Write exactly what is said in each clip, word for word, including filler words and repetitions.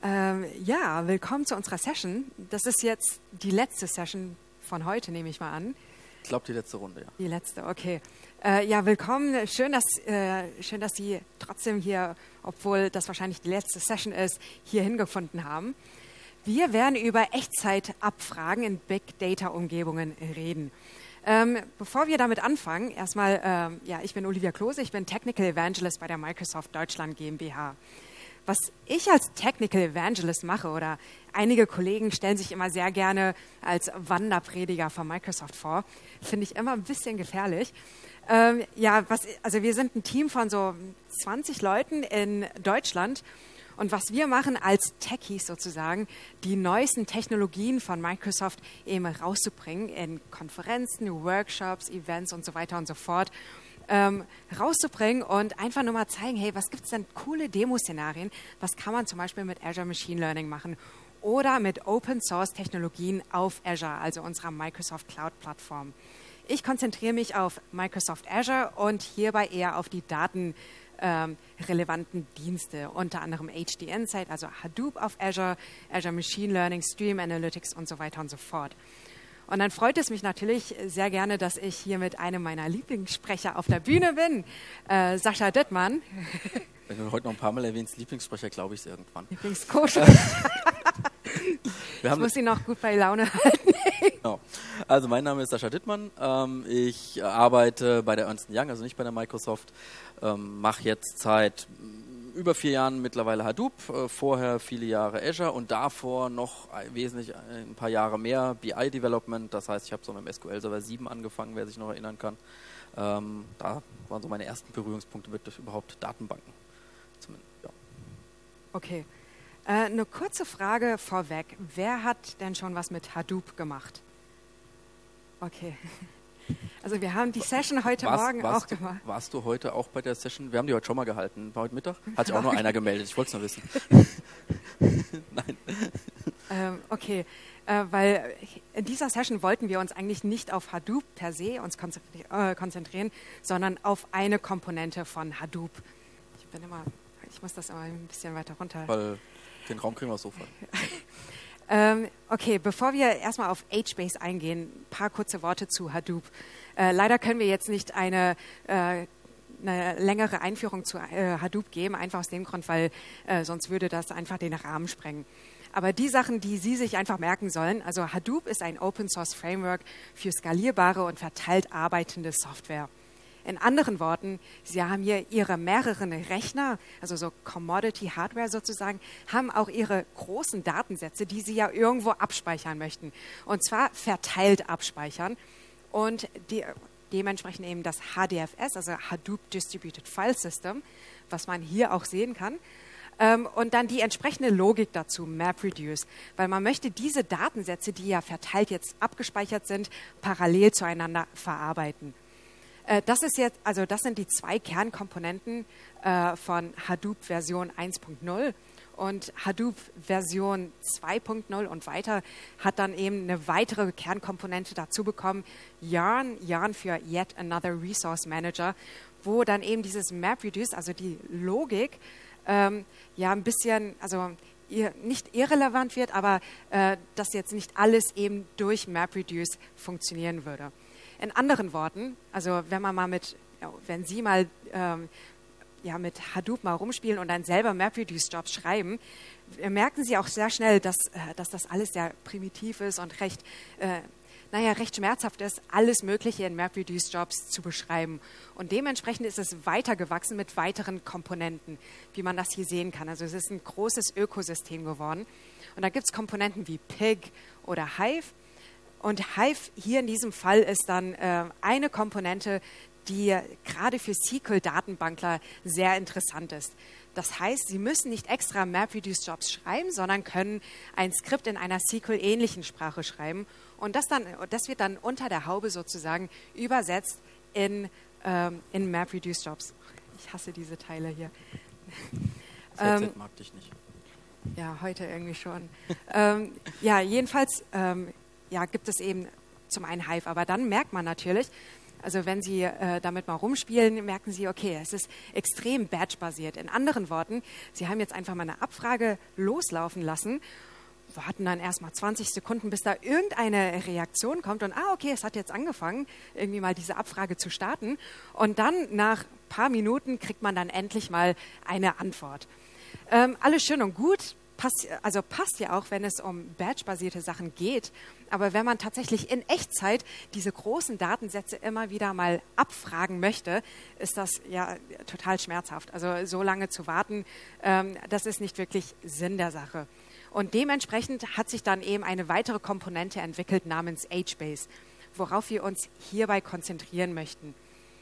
Ähm, ja, willkommen zu unserer Session. Das ist jetzt die letzte Session von heute, nehme ich mal an. Ich glaube, die letzte Runde, ja. Die letzte, okay. Äh, ja, willkommen. Schön dass, äh, schön, dass Sie trotzdem hier, obwohl das wahrscheinlich die letzte Session ist, hier hingefunden haben. Wir werden über Echtzeitabfragen in Big Data-Umgebungen reden. Ähm, bevor wir damit anfangen, erstmal, ähm, ja, ich bin Olivia Klose, ich bin Technical Evangelist bei der Microsoft Deutschland GmbH. Was ich als Technical Evangelist mache, oder einige Kollegen stellen sich immer sehr gerne als Wanderprediger von Microsoft vor, finde ich immer ein bisschen gefährlich. Ähm, ja, was, also wir sind ein Team von so zwanzig Leuten in Deutschland. Und was wir machen als Techies sozusagen, die neuesten Technologien von Microsoft eben rauszubringen in Konferenzen, Workshops, Events und so weiter und so fort, ähm, rauszubringen und einfach nur mal zeigen, hey, was gibt es denn coole Demo-Szenarien, was kann man zum Beispiel mit Azure Machine Learning machen oder mit Open-Source-Technologien auf Azure, also unserer Microsoft Cloud-Plattform. Ich konzentriere mich auf Microsoft Azure und hierbei eher auf die Daten Ähm, relevanten Dienste, unter anderem H D Insight, also Hadoop auf Azure, Azure Machine Learning, Stream Analytics und so weiter und so fort. Und dann freut es mich natürlich sehr gerne, dass ich hier mit einem meiner Lieblingssprecher auf der Bühne bin, äh, Sascha Dittmann. Wenn du heute noch ein paar Mal erwähnst, Lieblingssprecher, glaube ich es irgendwann. Lieblingsco-Sprecher. Wir ich muss ihn noch gut bei Laune halten. Genau. Also mein Name ist Sascha Dittmann. Ähm, ich arbeite bei der Ernst and Young, also nicht bei der Microsoft. Ähm, mache jetzt seit über vier Jahren mittlerweile Hadoop, äh, vorher viele Jahre Azure und davor noch ein, wesentlich ein paar Jahre mehr B I-Development. Das heißt, ich habe so mit dem S Q L Server sieben angefangen, wer sich noch erinnern kann. Ähm, da waren so meine ersten Berührungspunkte mit überhaupt Datenbanken. Zumindest, ja. Okay. Äh, eine kurze Frage vorweg. Wer hat denn schon was mit Hadoop gemacht? Okay. Also wir haben die Session heute warst, Morgen warst auch du, gemacht. Warst du heute auch bei der Session? Wir haben die heute schon mal gehalten. War heute Mittag? Hat sich auch nur einer gemeldet. Ich wollte es nur wissen. Nein. Ähm, okay, äh, weil in dieser Session wollten wir uns eigentlich nicht auf Hadoop per se uns konzentri- äh, konzentrieren, sondern auf eine Komponente von Hadoop. Ich bin immer, ich muss das immer ein bisschen weiter runter. Weil den Raum kriegen wir so voll. Ähm, okay, bevor wir erstmal auf HBase eingehen, ein paar kurze Worte zu Hadoop. Äh, leider können wir jetzt nicht eine, äh, eine längere Einführung zu äh, Hadoop geben, einfach aus dem Grund, weil äh, sonst würde das einfach den Rahmen sprengen. Aber die Sachen, die Sie sich einfach merken sollen, also Hadoop ist ein Open-Source-Framework für skalierbare und verteilt arbeitende Software. In anderen Worten, Sie haben hier Ihre mehreren Rechner, also so Commodity-Hardware sozusagen, haben auch Ihre großen Datensätze, die Sie ja irgendwo abspeichern möchten. Und zwar verteilt abspeichern und die, dementsprechend eben das H D F S, also Hadoop Distributed File System, was man hier auch sehen kann. Ähm, und dann die entsprechende Logik dazu, MapReduce, weil man möchte diese Datensätze, die ja verteilt jetzt abgespeichert sind, parallel zueinander verarbeiten. Das ist jetzt, also das sind die zwei Kernkomponenten äh, von Hadoop Version eins Punkt null und Hadoop Version zwei Punkt null und weiter hat dann eben eine weitere Kernkomponente dazu bekommen, Yarn, Yarn für Yet Another Resource Manager, wo dann eben dieses MapReduce, also die Logik, ähm, ja ein bisschen, also ihr, nicht irrelevant wird, aber äh, dass jetzt nicht alles eben durch MapReduce funktionieren würde. In anderen Worten, also wenn man mal mit, ja, wenn Sie mal ähm, ja, mit Hadoop mal rumspielen und dann selber MapReduce-Jobs schreiben, merken Sie auch sehr schnell, dass, äh, dass das alles sehr primitiv ist und recht, äh, naja, recht schmerzhaft ist, alles Mögliche in MapReduce-Jobs zu beschreiben. Und dementsprechend ist es weitergewachsen mit weiteren Komponenten, wie man das hier sehen kann. Also es ist ein großes Ökosystem geworden. Und da gibt es Komponenten wie Pig oder Hive. Und Hive hier in diesem Fall ist dann äh, eine Komponente, die gerade für S Q L-Datenbankler sehr interessant ist. Das heißt, Sie müssen nicht extra MapReduce-Jobs schreiben, sondern können ein Skript in einer S Q L-ähnlichen Sprache schreiben. Und das, dann, das wird dann unter der Haube sozusagen übersetzt in, ähm, in MapReduce-Jobs. Ich hasse diese Teile hier. Das Headset ähm, mag dich nicht. Ja, heute irgendwie schon. ähm, ja, jedenfalls... Ähm, ja, gibt es eben zum einen Hive. Aber dann merkt man natürlich, Also wenn Sie äh, damit mal rumspielen, merken Sie, okay, es ist extrem batch-basiert. In anderen Worten, Sie haben jetzt einfach mal eine Abfrage loslaufen lassen, warten dann erstmal zwanzig Sekunden, bis da irgendeine Reaktion kommt und ah, okay, es hat jetzt angefangen, irgendwie mal diese Abfrage zu starten. Und dann nach ein paar Minuten kriegt man dann endlich mal eine Antwort. Ähm, alles schön und gut, passt, also passt ja auch, wenn es um Batch-basierte Sachen geht. Aber wenn man tatsächlich in Echtzeit diese großen Datensätze immer wieder mal abfragen möchte, ist das ja total schmerzhaft. Also so lange zu warten, ähm, das ist nicht wirklich Sinn der Sache. Und dementsprechend hat sich dann eben eine weitere Komponente entwickelt namens HBase, worauf wir uns hierbei konzentrieren möchten.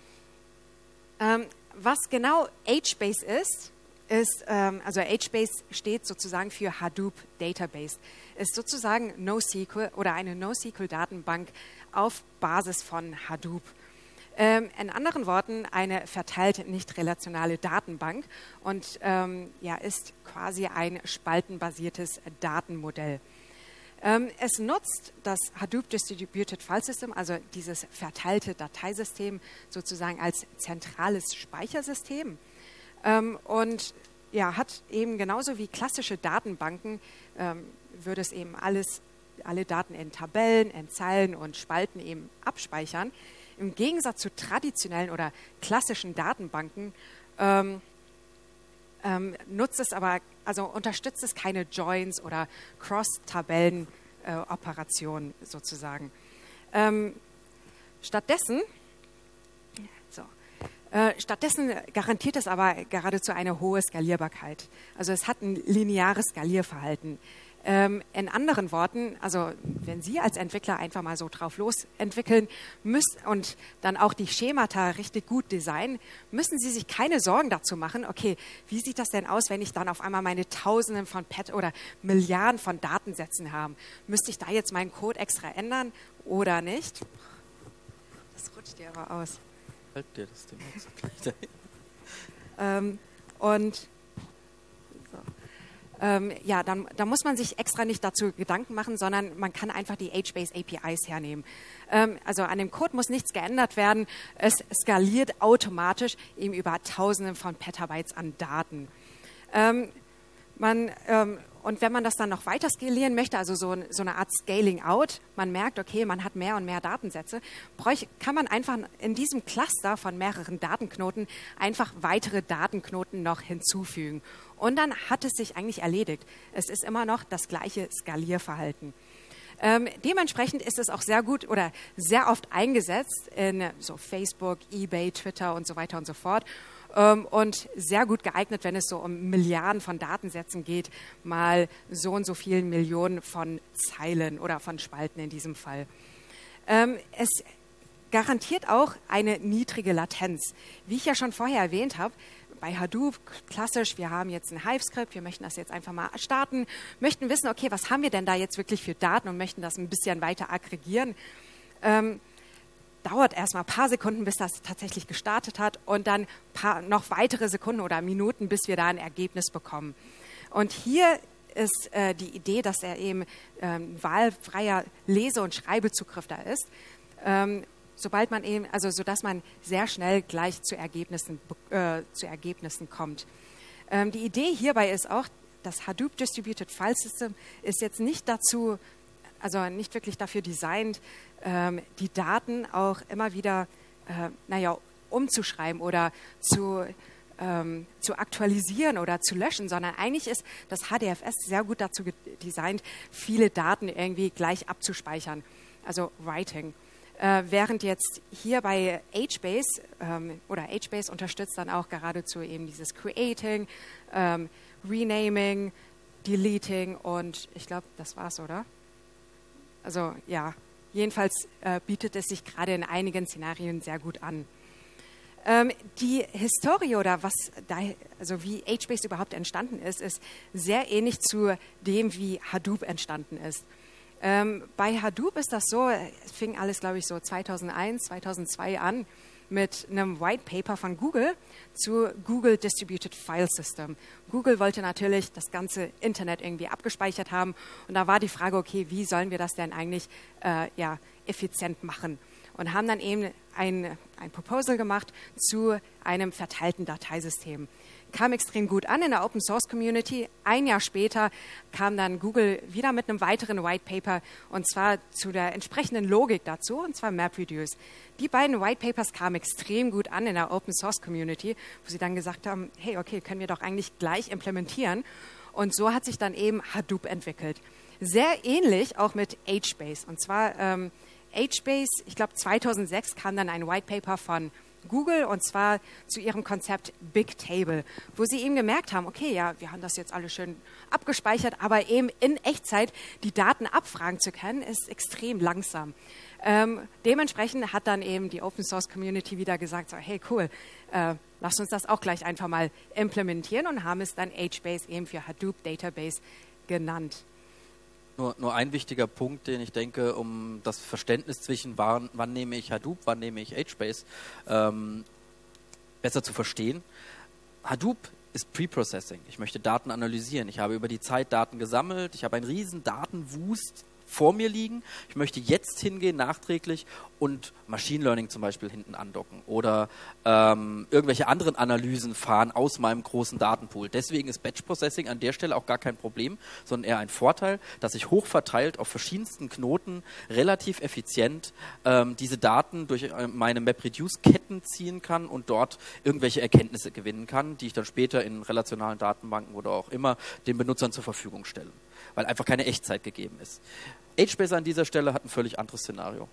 Ähm, was genau HBase ist, ist, ähm, also HBase steht sozusagen für Hadoop Database, ist sozusagen NoSQL oder eine NoSQL-Datenbank auf Basis von Hadoop. Ähm, in anderen Worten eine verteilte, nicht relationale Datenbank und ähm, ja, ist quasi ein spaltenbasiertes Datenmodell. Ähm, es nutzt das Hadoop Distributed File System, also dieses verteilte Dateisystem, sozusagen als zentrales Speichersystem ähm, und ja, hat eben genauso wie klassische Datenbanken, ähm, würde es eben alles, alle Daten in Tabellen, in Zeilen und Spalten eben abspeichern. Im Gegensatz zu traditionellen oder klassischen Datenbanken ähm, ähm, nutzt es aber, also unterstützt es keine Joins oder Cross-Tabellen-Operationen äh, sozusagen. Ähm, stattdessen, so, äh, stattdessen garantiert es aber geradezu eine hohe Skalierbarkeit. Also es hat ein lineares Skalierverhalten. Ähm, in anderen Worten, also wenn Sie als Entwickler einfach mal so drauf los entwickeln müssen und dann auch die Schemata richtig gut designen, müssen Sie sich keine Sorgen dazu machen, okay, wie sieht das denn aus, wenn ich dann auf einmal meine Tausenden von Pet oder Milliarden von Datensätzen habe? Müsste ich da jetzt meinen Code extra ändern oder nicht? Das rutscht dir aber aus. Halt dir das Ding jetzt gleich dahin. Ähm, und Ähm, ja, dann, dann muss man sich extra nicht dazu Gedanken machen, sondern man kann einfach die HBase A P Is hernehmen. Ähm, also an dem Code muss nichts geändert werden. Es skaliert automatisch eben über Tausende von Petabytes an Daten. Ähm, man, ähm, und wenn man das dann noch weiter skalieren möchte, also so, so eine Art Scaling Out, man merkt, okay, man hat mehr und mehr Datensätze, bräuch, kann man einfach in diesem Cluster von mehreren Datenknoten einfach weitere Datenknoten noch hinzufügen. Und dann hat es sich eigentlich erledigt. Es ist immer noch das gleiche Skalierverhalten. Ähm, dementsprechend ist es auch sehr gut oder sehr oft eingesetzt in so Facebook, eBay, Twitter und so weiter und so fort. Ähm, und sehr gut geeignet, wenn es so um Milliarden von Datensätzen geht, mal so und so vielen Millionen von Zeilen oder von Spalten in diesem Fall. Ähm, es garantiert auch eine niedrige Latenz. Wie ich ja schon vorher erwähnt habe, bei Hadoop, klassisch, wir haben jetzt ein Hive-Skript, wir möchten das jetzt einfach mal starten, möchten wissen, okay, was haben wir denn da jetzt wirklich für Daten und möchten das ein bisschen weiter aggregieren. Ähm, dauert erstmal ein paar Sekunden, bis das tatsächlich gestartet hat und dann paar, noch weitere Sekunden oder Minuten, bis wir da ein Ergebnis bekommen. Und hier ist äh, die Idee, dass er eben ähm, wahlfreier Lese- und Schreibezugriff da ist. Ähm, sobald man eben, also so dass man sehr schnell gleich zu Ergebnissen, äh, zu Ergebnissen kommt. Ähm, die Idee hierbei ist auch, das Hadoop Distributed File System ist jetzt nicht dazu, also nicht wirklich dafür designt, ähm, die Daten auch immer wieder, äh, naja, umzuschreiben oder zu, ähm, zu aktualisieren oder zu löschen, sondern eigentlich ist das H D F S sehr gut dazu designt, viele Daten irgendwie gleich abzuspeichern, also Writing. Äh, während jetzt hier bei HBase ähm, oder HBase unterstützt dann auch geradezu eben dieses Creating, ähm, Renaming, Deleting und ich glaube, das war's, oder? Also ja, jedenfalls äh, bietet es sich gerade in einigen Szenarien sehr gut an. Ähm, die Historie oder was da, also wie HBase überhaupt entstanden ist, ist sehr ähnlich zu dem, wie Hadoop entstanden ist. Ähm, bei Hadoop ist das so, es fing alles, glaube ich, so zweitausendeins, zweitausendzwei an mit einem White Paper von Google zu Google Distributed File System. Google wollte natürlich das ganze Internet irgendwie abgespeichert haben und da war die Frage, okay, wie sollen wir das denn eigentlich äh, ja, effizient machen? und haben dann eben ein, ein Proposal gemacht zu einem verteilten Dateisystem. Kam extrem gut an in der Open Source Community. Ein Jahr später kam dann Google wieder mit einem weiteren White Paper und zwar zu der entsprechenden Logik dazu, und zwar MapReduce. Die beiden White Papers kamen extrem gut an in der Open Source Community, wo sie dann gesagt haben, hey, okay, können wir doch eigentlich gleich implementieren. Und so hat sich dann eben Hadoop entwickelt. Sehr ähnlich auch mit HBase. Und zwar ähm, HBase, ich glaube zweitausendsechs kam dann ein White Paper von Google und zwar zu ihrem Konzept Bigtable, wo sie eben gemerkt haben, okay, ja, wir haben das jetzt alles schön abgespeichert, aber eben in Echtzeit die Daten abfragen zu können, ist extrem langsam. Ähm, dementsprechend hat dann eben die Open Source Community wieder gesagt, so, hey, cool, äh, lass uns das auch gleich einfach mal implementieren und haben es dann HBase eben für Hadoop Database genannt. Nur, nur ein wichtiger Punkt, den ich denke, um das Verständnis zwischen wann, wann nehme ich Hadoop, wann nehme ich HBase ähm, besser zu verstehen. Hadoop ist Pre-Processing. Ich möchte Daten analysieren. Ich habe über die Zeit Daten gesammelt. Ich habe einen riesen Datenwust vor mir liegen. Ich möchte jetzt hingehen, nachträglich, und Machine Learning zum Beispiel hinten andocken oder ähm, irgendwelche anderen Analysen fahren aus meinem großen Datenpool. Deswegen ist Batch Processing an der Stelle auch gar kein Problem, sondern eher ein Vorteil, dass ich hochverteilt auf verschiedensten Knoten relativ effizient ähm, diese Daten durch äh, meine MapReduce-Ketten ziehen kann und dort irgendwelche Erkenntnisse gewinnen kann, die ich dann später in relationalen Datenbanken oder auch immer den Benutzern zur Verfügung stelle, weil einfach keine Echtzeit gegeben ist. HBase an dieser Stelle hat ein völlig anderes Szenario.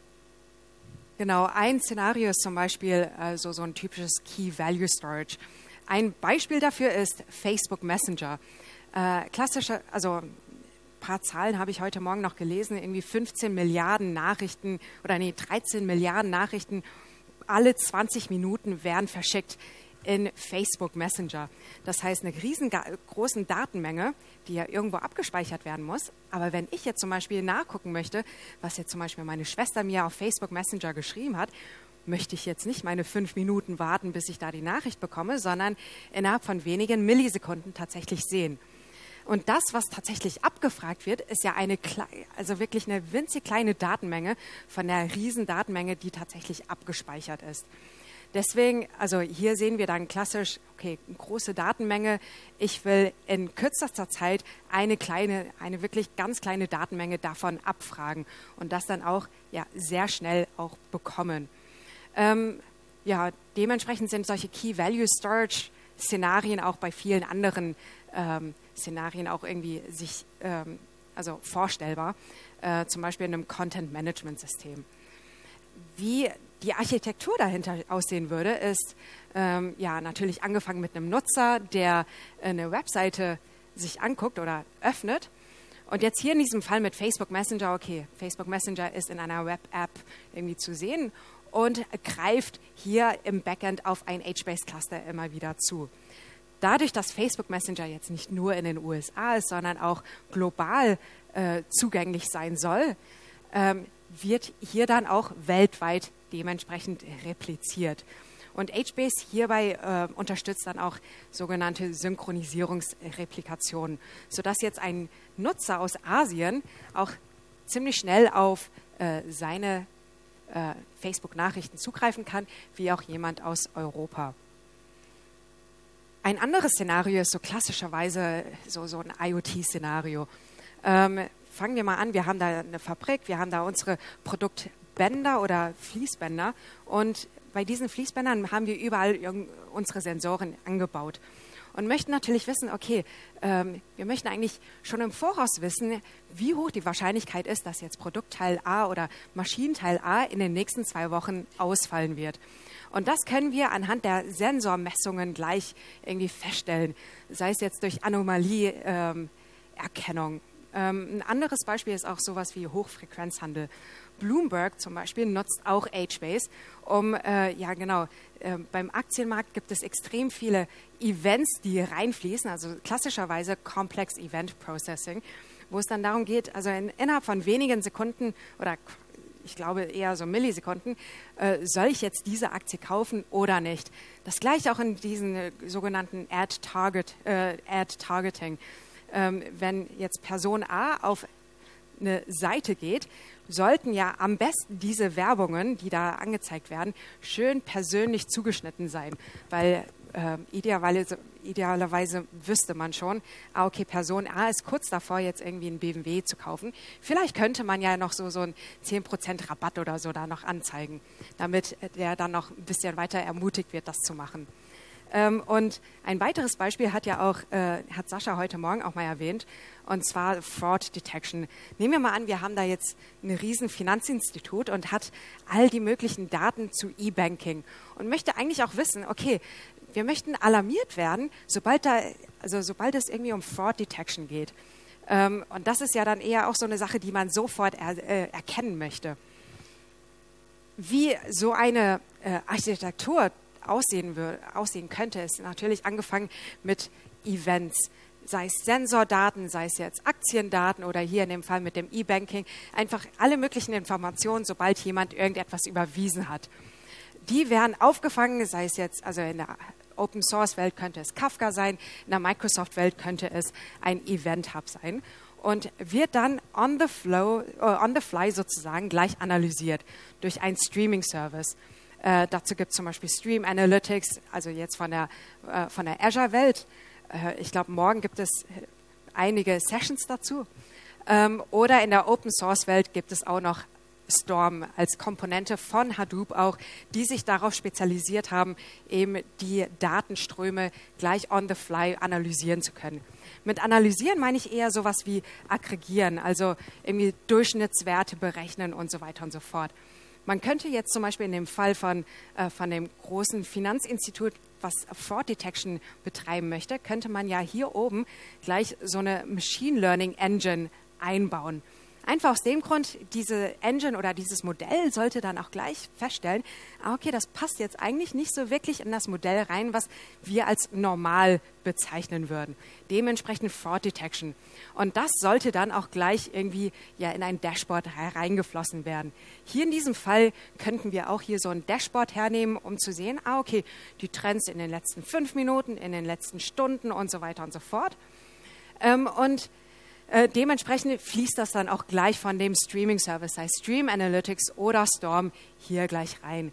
Genau, ein Szenario ist zum Beispiel also so ein typisches Key-Value-Storage. Ein Beispiel dafür ist Facebook Messenger. Äh, klassische, also ein paar Zahlen habe ich heute Morgen noch gelesen, irgendwie fünfzehn Milliarden Nachrichten oder nee, dreizehn Milliarden Nachrichten alle zwanzig Minuten werden verschickt in Facebook Messenger. Das heißt, eine riesengroße Datenmenge, die ja irgendwo abgespeichert werden muss. Aber wenn ich jetzt zum Beispiel nachgucken möchte, was jetzt zum Beispiel meine Schwester mir auf Facebook Messenger geschrieben hat, möchte ich jetzt nicht meine fünf Minuten warten, bis ich da die Nachricht bekomme, sondern innerhalb von wenigen Millisekunden tatsächlich sehen. Und das, was tatsächlich abgefragt wird, ist ja eine, also wirklich eine winzig kleine Datenmenge von der riesen Datenmenge, die tatsächlich abgespeichert ist. Deswegen, also hier sehen wir dann klassisch, okay, eine große Datenmenge. Ich will in kürzester Zeit eine kleine, eine wirklich ganz kleine Datenmenge davon abfragen und das dann auch ja, sehr schnell auch bekommen. Ähm, ja, dementsprechend sind solche Key-Value-Storage-Szenarien auch bei vielen anderen ähm, Szenarien auch irgendwie sich ähm, also vorstellbar, äh, zum Beispiel in einem Content-Management-System. Wie die Architektur dahinter aussehen würde, ist ähm, ja natürlich angefangen mit einem Nutzer, der eine Webseite sich anguckt oder öffnet. Und jetzt hier in diesem Fall mit Facebook Messenger, okay, Facebook Messenger ist in einer Web-App irgendwie zu sehen und greift hier im Backend auf ein HBase-Cluster immer wieder zu. Dadurch, dass Facebook Messenger jetzt nicht nur in den U S A ist, sondern auch global äh, zugänglich sein soll, ähm, wird hier dann auch weltweit dementsprechend repliziert. Und HBase hierbei äh, unterstützt dann auch sogenannte Synchronisierungsreplikationen, sodass jetzt ein Nutzer aus Asien auch ziemlich schnell auf äh, seine äh, Facebook-Nachrichten zugreifen kann, wie auch jemand aus Europa. Ein anderes Szenario ist so klassischerweise so, so ein IoT-Szenario. Ähm, fangen wir mal an, wir haben da eine Fabrik, wir haben da unsere Produktbänder oder Fließbänder und bei diesen Fließbändern haben wir überall unsere Sensoren angebaut und möchten natürlich wissen, okay, ähm, wir möchten eigentlich schon im Voraus wissen, wie hoch die Wahrscheinlichkeit ist, dass jetzt Produktteil A oder Maschinenteil A in den nächsten zwei Wochen ausfallen wird. Und das können wir anhand der Sensormessungen gleich irgendwie feststellen, sei es jetzt durch Anomalieerkennung. Ähm, ähm, ein anderes Beispiel ist auch sowas wie Hochfrequenzhandel. Bloomberg zum Beispiel nutzt auch HBase, um, äh, ja genau, äh, beim Aktienmarkt gibt es extrem viele Events, die reinfließen, also klassischerweise Complex Event Processing, wo es dann darum geht, also in, innerhalb von wenigen Sekunden oder ich glaube eher so Millisekunden, äh, soll ich jetzt diese Aktie kaufen oder nicht? Das gleiche auch in diesen äh, sogenannten Ad-Target, äh, Ad-Targeting. Ähm, wenn jetzt Person A auf eine Seite geht, sollten ja am besten diese Werbungen, die da angezeigt werden, schön persönlich zugeschnitten sein, weil äh, idealerweise, idealerweise wüsste man schon, ah, okay, Person A ist kurz davor, jetzt irgendwie einen B M W zu kaufen. Vielleicht könnte man ja noch so, so einen zehn Prozent Rabatt oder so da noch anzeigen, damit der dann noch ein bisschen weiter ermutigt wird, das zu machen. Ähm, und ein weiteres Beispiel hat ja auch, äh, hat Sascha heute Morgen auch mal erwähnt, und zwar Fraud Detection. Nehmen wir mal an, wir haben da jetzt ein riesen Finanzinstitut und hat all die möglichen Daten zu E-Banking und möchte eigentlich auch wissen, okay, wir möchten alarmiert werden, sobald da, also sobald es irgendwie um Fraud Detection geht. Ähm, und das ist ja dann eher auch so eine Sache, die man sofort er, äh, erkennen möchte. Wie so eine äh, Architektur aussehen, würde, aussehen könnte, ist natürlich angefangen mit Events, sei es Sensordaten, sei es jetzt Aktiendaten oder hier in dem Fall mit dem E-Banking, einfach alle möglichen Informationen, sobald jemand irgendetwas überwiesen hat. Die werden aufgefangen, sei es jetzt, also in der Open-Source-Welt könnte es Kafka sein, in der Microsoft-Welt könnte es ein Event-Hub sein und wird dann on the, flow, uh, on the fly sozusagen gleich analysiert durch einen Streaming-Service. Äh, dazu gibt es zum Beispiel Stream Analytics, also jetzt von der, äh, von der Azure-Welt. Äh, ich glaube, morgen gibt es einige Sessions dazu. Ähm, oder in der Open-Source-Welt gibt es auch noch Storm als Komponente von Hadoop auch, die sich darauf spezialisiert haben, eben die Datenströme gleich on the fly analysieren zu können. Mit analysieren meine ich eher sowas wie aggregieren, also irgendwie Durchschnittswerte berechnen und so weiter und so fort. Man könnte jetzt zum Beispiel in dem Fall von, äh, von dem großen Finanzinstitut, was Fraud Detection betreiben möchte, könnte man ja hier oben gleich so eine Machine Learning Engine einbauen. Einfach aus dem Grund, diese Engine oder dieses Modell sollte dann auch gleich feststellen, ah, okay, das passt jetzt eigentlich nicht so wirklich in das Modell rein, was wir als normal bezeichnen würden. Dementsprechend Fraud Detection. Und das sollte dann auch gleich irgendwie ja in ein Dashboard hereingeflossen werden. Hier in diesem Fall könnten wir auch hier so ein Dashboard hernehmen, um zu sehen, ah, okay, die Trends in den letzten fünf Minuten, in den letzten Stunden und so weiter und so fort. Ähm, und Äh, dementsprechend fließt das dann auch gleich von dem Streaming-Service, sei Stream Analytics oder Storm, hier gleich rein.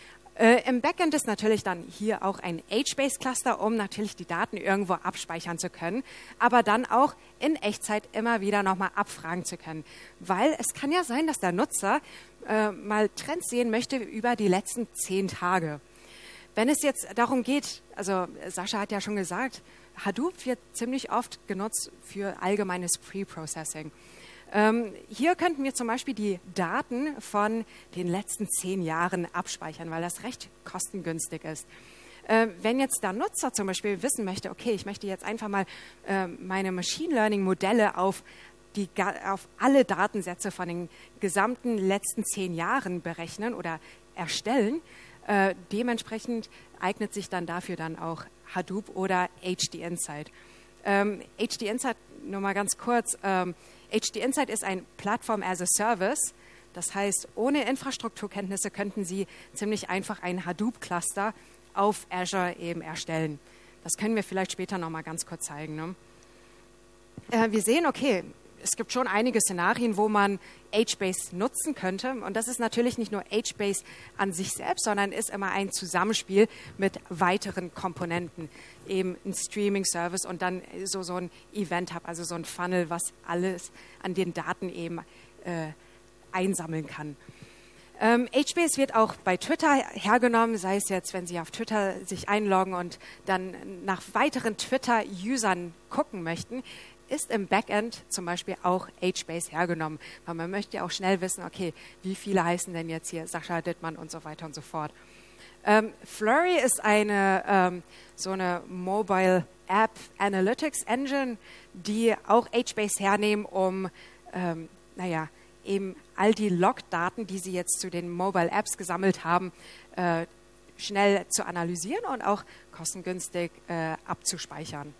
Äh, Im Backend ist natürlich dann hier auch ein HBase-Cluster, um natürlich die Daten irgendwo abspeichern zu können, aber dann auch in Echtzeit immer wieder nochmal abfragen zu können. Weil es kann ja sein, dass der Nutzer äh, mal Trends sehen möchte über die letzten zehn Tage. Wenn es jetzt darum geht, also Sascha hat ja schon gesagt, Hadoop wird ziemlich oft genutzt für allgemeines Pre-Processing. Ähm, hier könnten wir zum Beispiel die Daten von den letzten zehn Jahren abspeichern, weil das recht kostengünstig ist. Äh, wenn jetzt der Nutzer zum Beispiel wissen möchte, okay, ich möchte jetzt einfach mal äh, meine Machine Learning Modelle auf, die, auf alle Datensätze von den gesamten letzten zehn Jahren berechnen oder erstellen, Äh, dementsprechend eignet sich dann dafür dann auch Hadoop oder H D Insight. Ähm, H D Insight, nur mal ganz kurz, ähm, H D Insight ist ein Plattform as a Service. Das heißt, ohne Infrastrukturkenntnisse könnten Sie ziemlich einfach ein Hadoop-Cluster auf Azure eben erstellen. Das können wir vielleicht später noch mal ganz kurz zeigen. Ne? Äh, wir sehen, okay, es gibt schon einige Szenarien, wo man HBase nutzen könnte. Und das ist natürlich nicht nur HBase an sich selbst, sondern ist immer ein Zusammenspiel mit weiteren Komponenten. Eben ein Streaming-Service und dann so, so ein Event-Hub, also so ein Funnel, was alles an den Daten eben äh, einsammeln kann. Ähm, HBase wird auch bei Twitter hergenommen, sei es jetzt, wenn Sie auf Twitter sich einloggen und dann nach weiteren Twitter-Usern gucken möchten, ist im Backend zum Beispiel auch HBase hergenommen, weil man möchte ja auch schnell wissen, okay, wie viele heißen denn jetzt hier Sascha Dittmann und so weiter und so fort. Ähm, Flurry ist eine ähm, so eine Mobile App Analytics Engine, die auch HBase hernehmen, um ähm, naja, eben all die Logdaten, die sie jetzt zu den Mobile Apps gesammelt haben, äh, schnell zu analysieren und auch kostengünstig äh, abzuspeichern.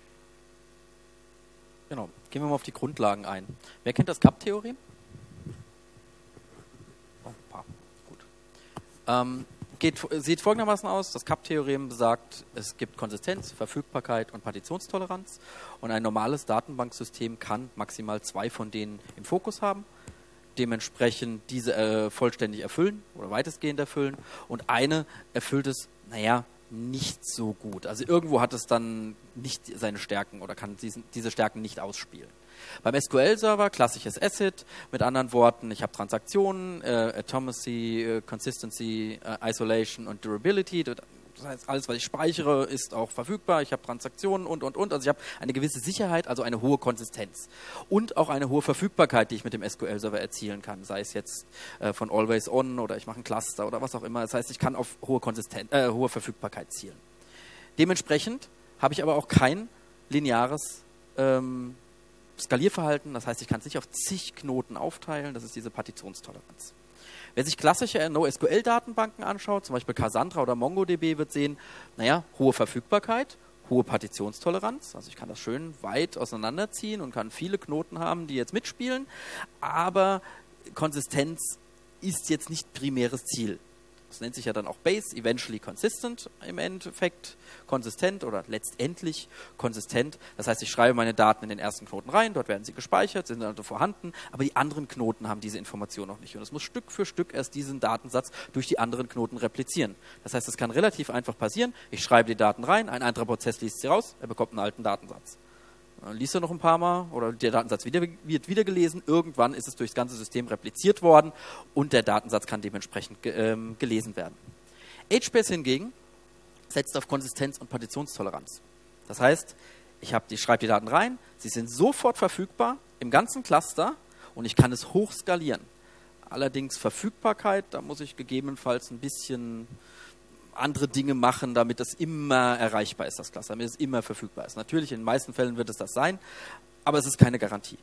Genau, gehen wir mal auf die Grundlagen ein. Wer kennt das Cup-Theorem? Oh, paar. Gut. Ähm, geht, sieht folgendermaßen aus. Das C A P-Theorem besagt, es gibt Konsistenz, Verfügbarkeit und Partitionstoleranz. Und ein normales Datenbanksystem kann maximal zwei von denen im Fokus haben. Dementsprechend diese äh, vollständig erfüllen oder weitestgehend erfüllen. Und eine erfüllt es, naja, nicht so gut. Also irgendwo hat es dann nicht seine Stärken oder kann diesen, diese Stärken nicht ausspielen. Beim S Q L-Server klassisches ACID, mit anderen Worten, ich habe Transaktionen, äh, Atomacy, äh, Consistency, äh, Isolation und Durability. Das heißt, alles, was ich speichere, ist auch verfügbar. Ich habe Transaktionen und, und, und. Also ich habe eine gewisse Sicherheit, also eine hohe Konsistenz. Und auch eine hohe Verfügbarkeit, die ich mit dem S Q L-Server erzielen kann. Sei es jetzt äh, von Always On oder ich mache ein Cluster oder was auch immer. Das heißt, ich kann auf hohe, Konsistenz, äh, hohe Verfügbarkeit zielen. Dementsprechend habe ich aber auch kein lineares ähm, Skalierverhalten, das heißt, ich kann es nicht auf zig Knoten aufteilen, das ist diese Partitionstoleranz. Wer sich klassische NoSQL-Datenbanken anschaut, zum Beispiel Cassandra oder MongoDB, wird sehen, naja, hohe Verfügbarkeit, hohe Partitionstoleranz, also ich kann das schön weit auseinanderziehen und kann viele Knoten haben, die jetzt mitspielen, aber Konsistenz ist jetzt nicht primäres Ziel. Das nennt sich ja dann auch Base, eventually consistent im Endeffekt, konsistent oder letztendlich konsistent. Das heißt, ich schreibe meine Daten in den ersten Knoten rein, dort werden sie gespeichert, sind also vorhanden, aber die anderen Knoten haben diese Information noch nicht. Und es muss Stück für Stück erst diesen Datensatz durch die anderen Knoten replizieren. Das heißt, es kann relativ einfach passieren, ich schreibe die Daten rein, ein anderer Prozess liest sie raus, er bekommt einen alten Datensatz. Dann liest er noch ein paar Mal oder der Datensatz wieder, wird wieder gelesen. Irgendwann ist es durchs ganze System repliziert worden und der Datensatz kann dementsprechend ge, ähm, gelesen werden. HBase hingegen setzt auf Konsistenz und Partitionstoleranz. Das heißt, ich, hab die, ich schreibe die Daten rein, sie sind sofort verfügbar im ganzen Cluster und ich kann es hoch skalieren. Allerdings Verfügbarkeit, da muss ich gegebenenfalls ein bisschen andere Dinge machen, damit es immer erreichbar ist, das Cluster, damit es immer verfügbar ist. Natürlich, in den meisten Fällen wird es das sein, aber es ist keine Garantie.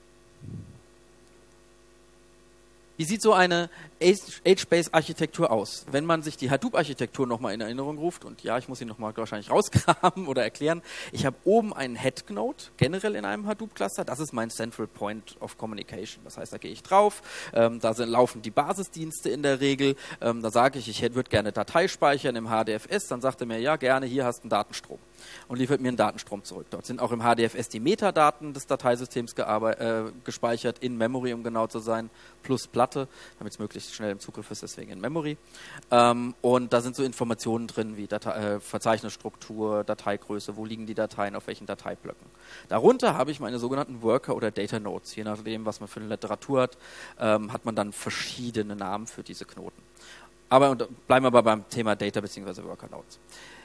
Wie sieht so eine HBase-Architektur aus? Wenn man sich die Hadoop-Architektur nochmal in Erinnerung ruft, und ja, ich muss sie nochmal wahrscheinlich rausgraben oder erklären, ich habe oben einen Head-Node, generell in einem Hadoop-Cluster, das ist mein Central Point of Communication. Das heißt, da gehe ich drauf, ähm, da sind, laufen die Basisdienste in der Regel, ähm, da sage ich, ich würde gerne Datei speichern im H D F S, dann sagt er mir, ja, gerne, hier hast du einen Datenstrom und liefert mir einen Datenstrom zurück. Dort sind auch im H D F S die Metadaten des Dateisystems äh, gespeichert, in Memory, um genau zu sein, plus Platte, damit es möglichst schnell im Zugriff ist, deswegen in Memory. Ähm, und da sind so Informationen drin wie Datei, äh, Verzeichnisstruktur, Dateigröße, wo liegen die Dateien, auf welchen Dateiblöcken. Darunter habe ich meine sogenannten Worker oder Data Nodes. Je nachdem, was man für eine Literatur hat, ähm, hat man dann verschiedene Namen für diese Knoten. Aber und bleiben wir aber beim Thema Data bzw. Worker Nodes.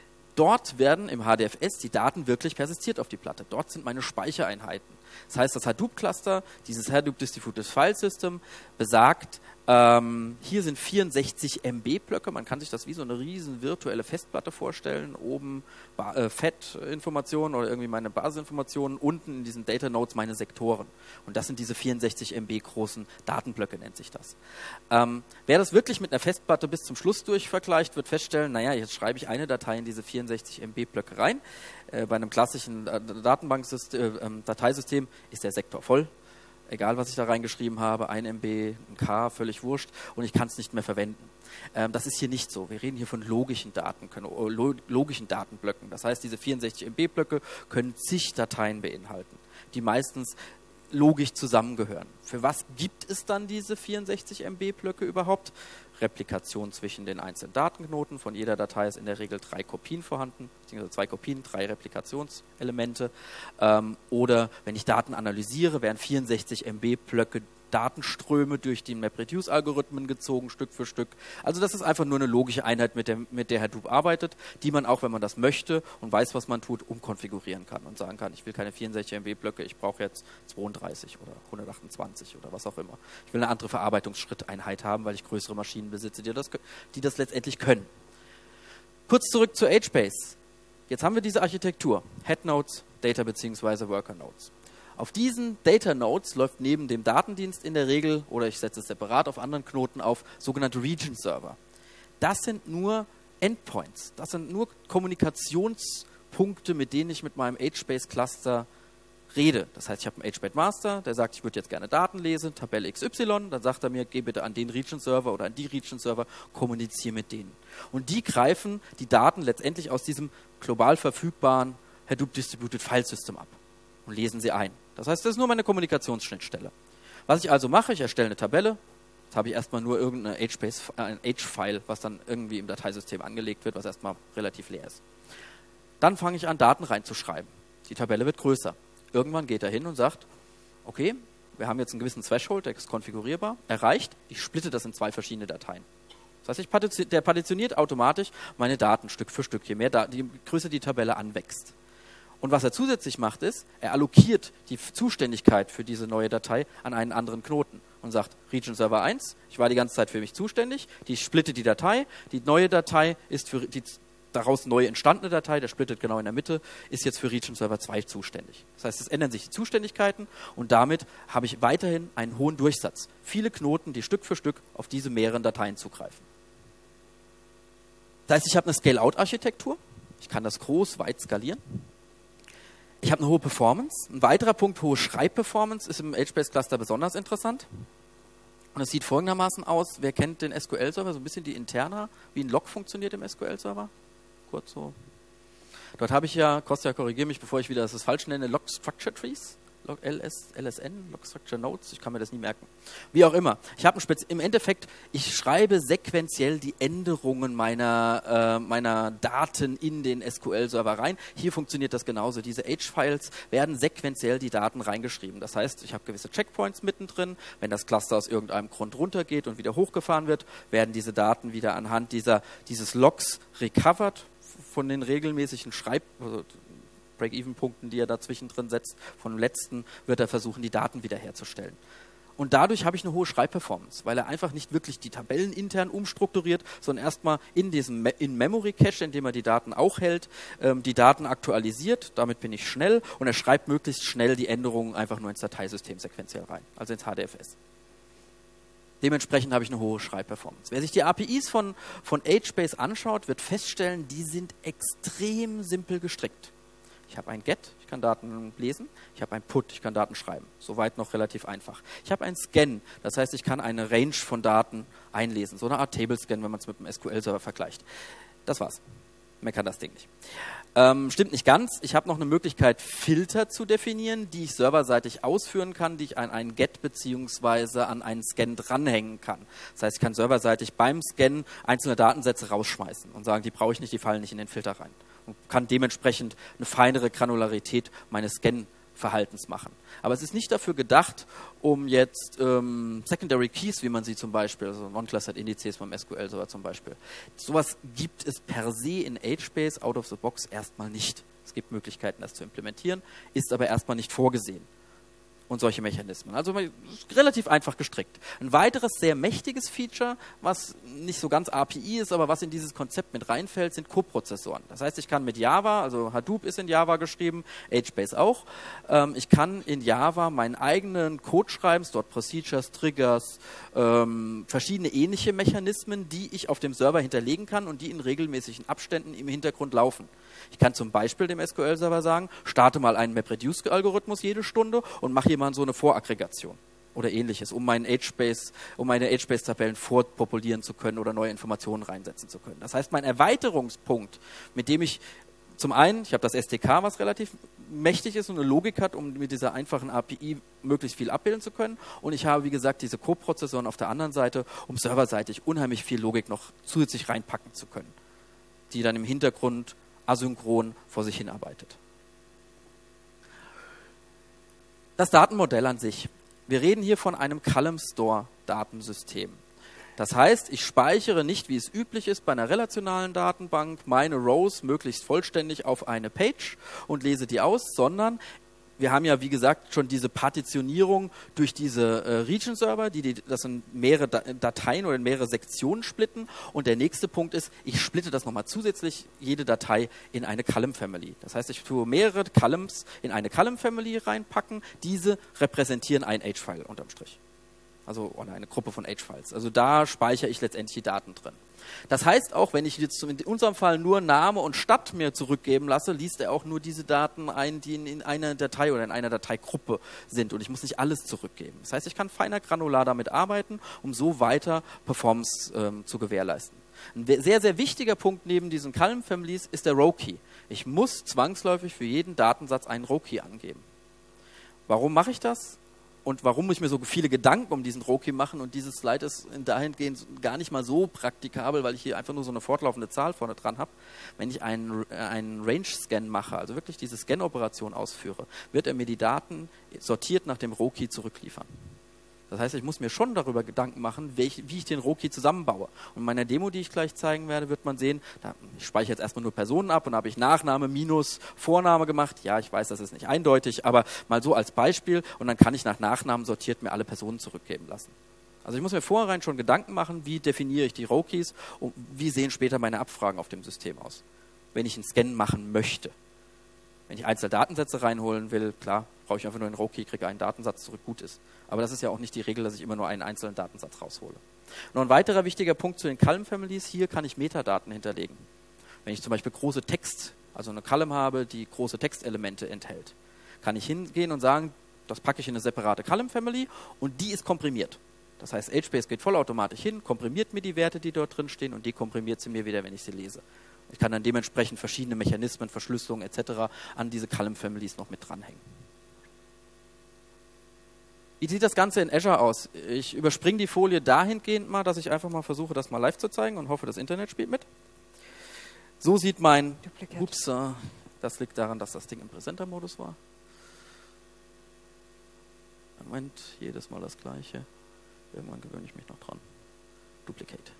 Dort werden im H D F S die Daten wirklich persistiert auf die Platte. Dort sind meine Speichereinheiten. Das heißt, das Hadoop-Cluster, dieses Hadoop Distributed File System, besagt, ähm, hier sind vierundsechzig Megabyte Blöcke. Man kann sich das wie so eine riesen virtuelle Festplatte vorstellen. Oben äh, F A T-Informationen oder irgendwie meine Basisinformationen, unten in diesen Data Nodes meine Sektoren. Und das sind diese vierundsechzig Megabyte großen Datenblöcke, nennt sich das. Ähm, wer das wirklich mit einer Festplatte bis zum Schluss durch vergleicht, wird feststellen, naja, jetzt schreibe ich eine Datei in diese vierundsechzig Megabyte Blöcke rein. Äh, bei einem klassischen äh, Datenbanksystem, äh, Dateisystem ist der Sektor voll. Egal, was ich da reingeschrieben habe, ein Megabyte, ein K, völlig wurscht, und ich kann es nicht mehr verwenden. Ähm, das ist hier nicht so. Wir reden hier von logischen Daten, können, logischen Datenblöcken. Das heißt, diese vierundsechzig Megabyte Blöcke können zig Dateien beinhalten, die meistens logisch zusammengehören. Für was gibt es dann diese vierundsechzig Megabyte Blöcke überhaupt? Replikation zwischen den einzelnen Datenknoten. Von jeder Datei ist in der Regel drei Kopien vorhanden, beziehungsweise zwei Kopien, drei Replikationselemente. Ähm, oder wenn ich Daten analysiere, werden vierundsechzig Megabyte Blöcke Datenströme durch die MapReduce-Algorithmen gezogen, Stück für Stück. Also das ist einfach nur eine logische Einheit, mit der, mit der Hadoop arbeitet, die man auch, wenn man das möchte und weiß, was man tut, umkonfigurieren kann und sagen kann, ich will keine vierundsechzig Megabyte Blöcke, ich brauche jetzt zweiunddreißig oder hundertachtundzwanzig oder was auch immer. Ich will eine andere Verarbeitungsschritteinheit haben, weil ich größere Maschinen besitze, die das, die das letztendlich können. Kurz zurück zu HBase. Jetzt haben wir diese Architektur, Head Nodes, Data bzw. Worker Nodes. Auf diesen Data Nodes läuft neben dem Datendienst in der Regel, oder ich setze es separat auf anderen Knoten auf, sogenannte Region Server. Das sind nur Endpoints, das sind nur Kommunikationspunkte, mit denen ich mit meinem HBase Cluster rede. Das heißt, ich habe einen H-Base Master, der sagt, ich würde jetzt gerne Daten lesen, Tabelle X Y, dann sagt er mir, geh bitte an den Region-Server oder an die Region-Server, kommuniziere mit denen. Und die greifen die Daten letztendlich aus diesem global verfügbaren Hadoop Distributed File System ab und lesen sie ein. Das heißt, das ist nur meine Kommunikationsschnittstelle. Was ich also mache, ich erstelle eine Tabelle, jetzt habe ich erstmal nur irgendeine H-Base, äh, ein H-File, was dann irgendwie im Dateisystem angelegt wird, was erstmal relativ leer ist. Dann fange ich an, Daten reinzuschreiben. Die Tabelle wird größer. Irgendwann geht er hin und sagt, okay, wir haben jetzt einen gewissen Threshold, der ist konfigurierbar, erreicht, ich splitte das in zwei verschiedene Dateien. Das heißt, ich partiz- der partitioniert automatisch meine Daten Stück für Stück, je mehr da, je größer die Tabelle anwächst. Und was er zusätzlich macht, ist, er allokiert die Zuständigkeit für diese neue Datei an einen anderen Knoten und sagt, Region Server eins, ich war die ganze Zeit für mich zuständig, die splittet die Datei, die neue Datei ist für die daraus neu entstandene Datei, der splittet genau in der Mitte, ist jetzt für Region Server zwei zuständig. Das heißt, es ändern sich die Zuständigkeiten und damit habe ich weiterhin einen hohen Durchsatz. Viele Knoten, die Stück für Stück auf diese mehreren Dateien zugreifen. Das heißt, ich habe eine Scale-Out-Architektur. Ich kann das groß, weit skalieren. Ich habe eine hohe Performance. Ein weiterer Punkt, hohe Schreibperformance, ist im H-Base-Cluster besonders interessant. Und es sieht folgendermaßen aus, wer kennt den S Q L-Server, so ein bisschen die Interna, wie ein Log funktioniert im S Q L-Server? Kurz so. Dort habe ich ja, Kostja, korrigiere mich, bevor ich wieder das falsch nenne, Log Structure Trees, Log L S, L S N, Log Structure Nodes, ich kann mir das nie merken. Wie auch immer. Ich habe im Endeffekt, ich schreibe sequenziell die Änderungen meiner, äh, meiner Daten in den S Q L-Server rein. Hier funktioniert das genauso. Diese H-Files werden sequenziell die Daten reingeschrieben. Das heißt, ich habe gewisse Checkpoints mittendrin. Wenn das Cluster aus irgendeinem Grund runtergeht und wieder hochgefahren wird, werden diese Daten wieder anhand dieser, dieses Logs recovered von den regelmäßigen Schreib... Also Break-Even-Punkten, die er dazwischen drin setzt, von dem letzten wird er versuchen, die Daten wiederherzustellen. Und dadurch habe ich eine hohe Schreibperformance, weil er einfach nicht wirklich die Tabellen intern umstrukturiert, sondern erstmal in diesem In-Memory-Cache, in dem er die Daten auch hält, ähm, die Daten aktualisiert, damit bin ich schnell und er schreibt möglichst schnell die Änderungen einfach nur ins Dateisystem sequenziell rein, also ins H D F S. Dementsprechend habe ich eine hohe Schreibperformance. Wer sich die A P Is von, von H-Base anschaut, wird feststellen, die sind extrem simpel gestrickt. Ich habe ein Get, ich kann Daten lesen. Ich habe ein Put, ich kann Daten schreiben. Soweit noch relativ einfach. Ich habe ein Scan, das heißt, ich kann eine Range von Daten einlesen. So eine Art Table-Scan, wenn man es mit dem S Q L-Server vergleicht. Das war's. Mehr kann das Ding nicht. Ähm, stimmt nicht ganz. Ich habe noch eine Möglichkeit, Filter zu definieren, die ich serverseitig ausführen kann, die ich an einen Get bzw. an einen Scan dranhängen kann. Das heißt, ich kann serverseitig beim Scan einzelne Datensätze rausschmeißen und sagen, die brauche ich nicht, die fallen nicht in den Filter rein. Und kann dementsprechend eine feinere Granularität meines Scan-Verhaltens machen. Aber es ist nicht dafür gedacht, um jetzt ähm, Secondary Keys, wie man sie zum Beispiel, also Non-Clustered Indizes beim S Q L-Server zum Beispiel. Sowas gibt es per se in H-Base out of the box erstmal nicht. Es gibt Möglichkeiten, das zu implementieren, ist aber erstmal nicht vorgesehen. Und solche Mechanismen. Also relativ einfach gestrickt. Ein weiteres sehr mächtiges Feature, was nicht so ganz A P I ist, aber was in dieses Konzept mit reinfällt, sind Coprozessoren. Das heißt, ich kann mit Java, also Hadoop ist in Java geschrieben, H-Base auch, ähm, ich kann in Java meinen eigenen Code schreiben, dort Procedures, Triggers, ähm, verschiedene ähnliche Mechanismen, die ich auf dem Server hinterlegen kann und die in regelmäßigen Abständen im Hintergrund laufen. Ich kann zum Beispiel dem S Q L-Server sagen, starte mal einen MapReduce-Algorithmus jede Stunde und mache hier mal so eine Voraggregation oder ähnliches, um, meinen H-Base, um meine H-Base-Tabellen vorpopulieren zu können oder neue Informationen reinsetzen zu können. Das heißt, mein Erweiterungspunkt, mit dem ich zum einen, ich habe das S D K, was relativ mächtig ist und eine Logik hat, um mit dieser einfachen A P I möglichst viel abbilden zu können. Und ich habe, wie gesagt, diese Coprozessoren auf der anderen Seite, um serverseitig unheimlich viel Logik noch zusätzlich reinpacken zu können, die dann im Hintergrund asynchron vor sich hin arbeitet. Das Datenmodell an sich. Wir reden hier von einem Column Store Datensystem. Das heißt, ich speichere nicht, wie es üblich ist bei einer relationalen Datenbank, meine Rows möglichst vollständig auf eine Page und lese die aus, sondern wir haben ja, wie gesagt, schon diese Partitionierung durch diese äh, Region-Server, die, die das in mehrere da Dateien oder in mehrere Sektionen splitten. Und der nächste Punkt ist, ich splitte das nochmal zusätzlich, jede Datei in eine Column-Family. Das heißt, ich tue mehrere Columns in eine Column-Family reinpacken. Diese repräsentieren ein H-File unterm Strich. also oder eine Gruppe von H-Files. Also da speichere ich letztendlich die Daten drin. Das heißt auch, wenn ich jetzt in unserem Fall nur Name und Stadt mir zurückgeben lasse, liest er auch nur diese Daten ein, die in, in einer Datei oder in einer Dateigruppe sind und ich muss nicht alles zurückgeben. Das heißt, ich kann feiner granular damit arbeiten, um so weiter Performance ähm, zu gewährleisten. Ein sehr, sehr wichtiger Punkt neben diesen Column Families ist der Row-Key. Ich muss zwangsläufig für jeden Datensatz einen Row-Key angeben. Warum mache ich das? Und warum muss ich mir so viele Gedanken um diesen Row-Key machen? Und dieses Slide ist dahingehend gar nicht mal so praktikabel, weil ich hier einfach nur so eine fortlaufende Zahl vorne dran habe. Wenn ich einen, einen Range-Scan mache, also wirklich diese Scan-Operation ausführe, wird er mir die Daten sortiert nach dem Row-Key zurückliefern. Das heißt, ich muss mir schon darüber Gedanken machen, welch, wie ich den Row-Key zusammenbaue. Und in meiner Demo, die ich gleich zeigen werde, wird man sehen, da, ich speichere jetzt erstmal nur Personen ab und da habe ich Nachname minus Vorname gemacht. Ja, ich weiß, das ist nicht eindeutig, aber mal so als Beispiel. Und dann kann ich nach Nachnamen sortiert mir alle Personen zurückgeben lassen. Also ich muss mir vorher schon Gedanken machen, wie definiere ich die Row-Keys und wie sehen später meine Abfragen auf dem System aus, wenn ich einen Scan machen möchte. Wenn ich einzelne Datensätze reinholen will, klar, brauche ich einfach nur einen Row-Key, kriege einen Datensatz zurück, gut ist. Aber das ist ja auch nicht die Regel, dass ich immer nur einen einzelnen Datensatz raushole. Noch ein weiterer wichtiger Punkt zu den Column Families, hier kann ich Metadaten hinterlegen. Wenn ich zum Beispiel große Text, also eine Column habe, die große Textelemente enthält, kann ich hingehen und sagen, das packe ich in eine separate Column Family und die ist komprimiert. Das heißt, HBase geht vollautomatisch hin, komprimiert mir die Werte, die dort drin stehen und dekomprimiert sie mir wieder, wenn ich sie lese. Ich kann dann dementsprechend verschiedene Mechanismen, Verschlüsselung et cetera an diese Column Families noch mit dranhängen. Wie sieht das Ganze in Azure aus? Ich überspringe die Folie dahingehend mal, dass ich einfach mal versuche, das mal live zu zeigen und hoffe, das Internet spielt mit. So sieht mein... Duplikat. Ups, das liegt daran, dass das Ding im Präsenter-Modus war. Moment, jedes Mal das Gleiche. Irgendwann gewöhne ich mich noch dran. Duplicate.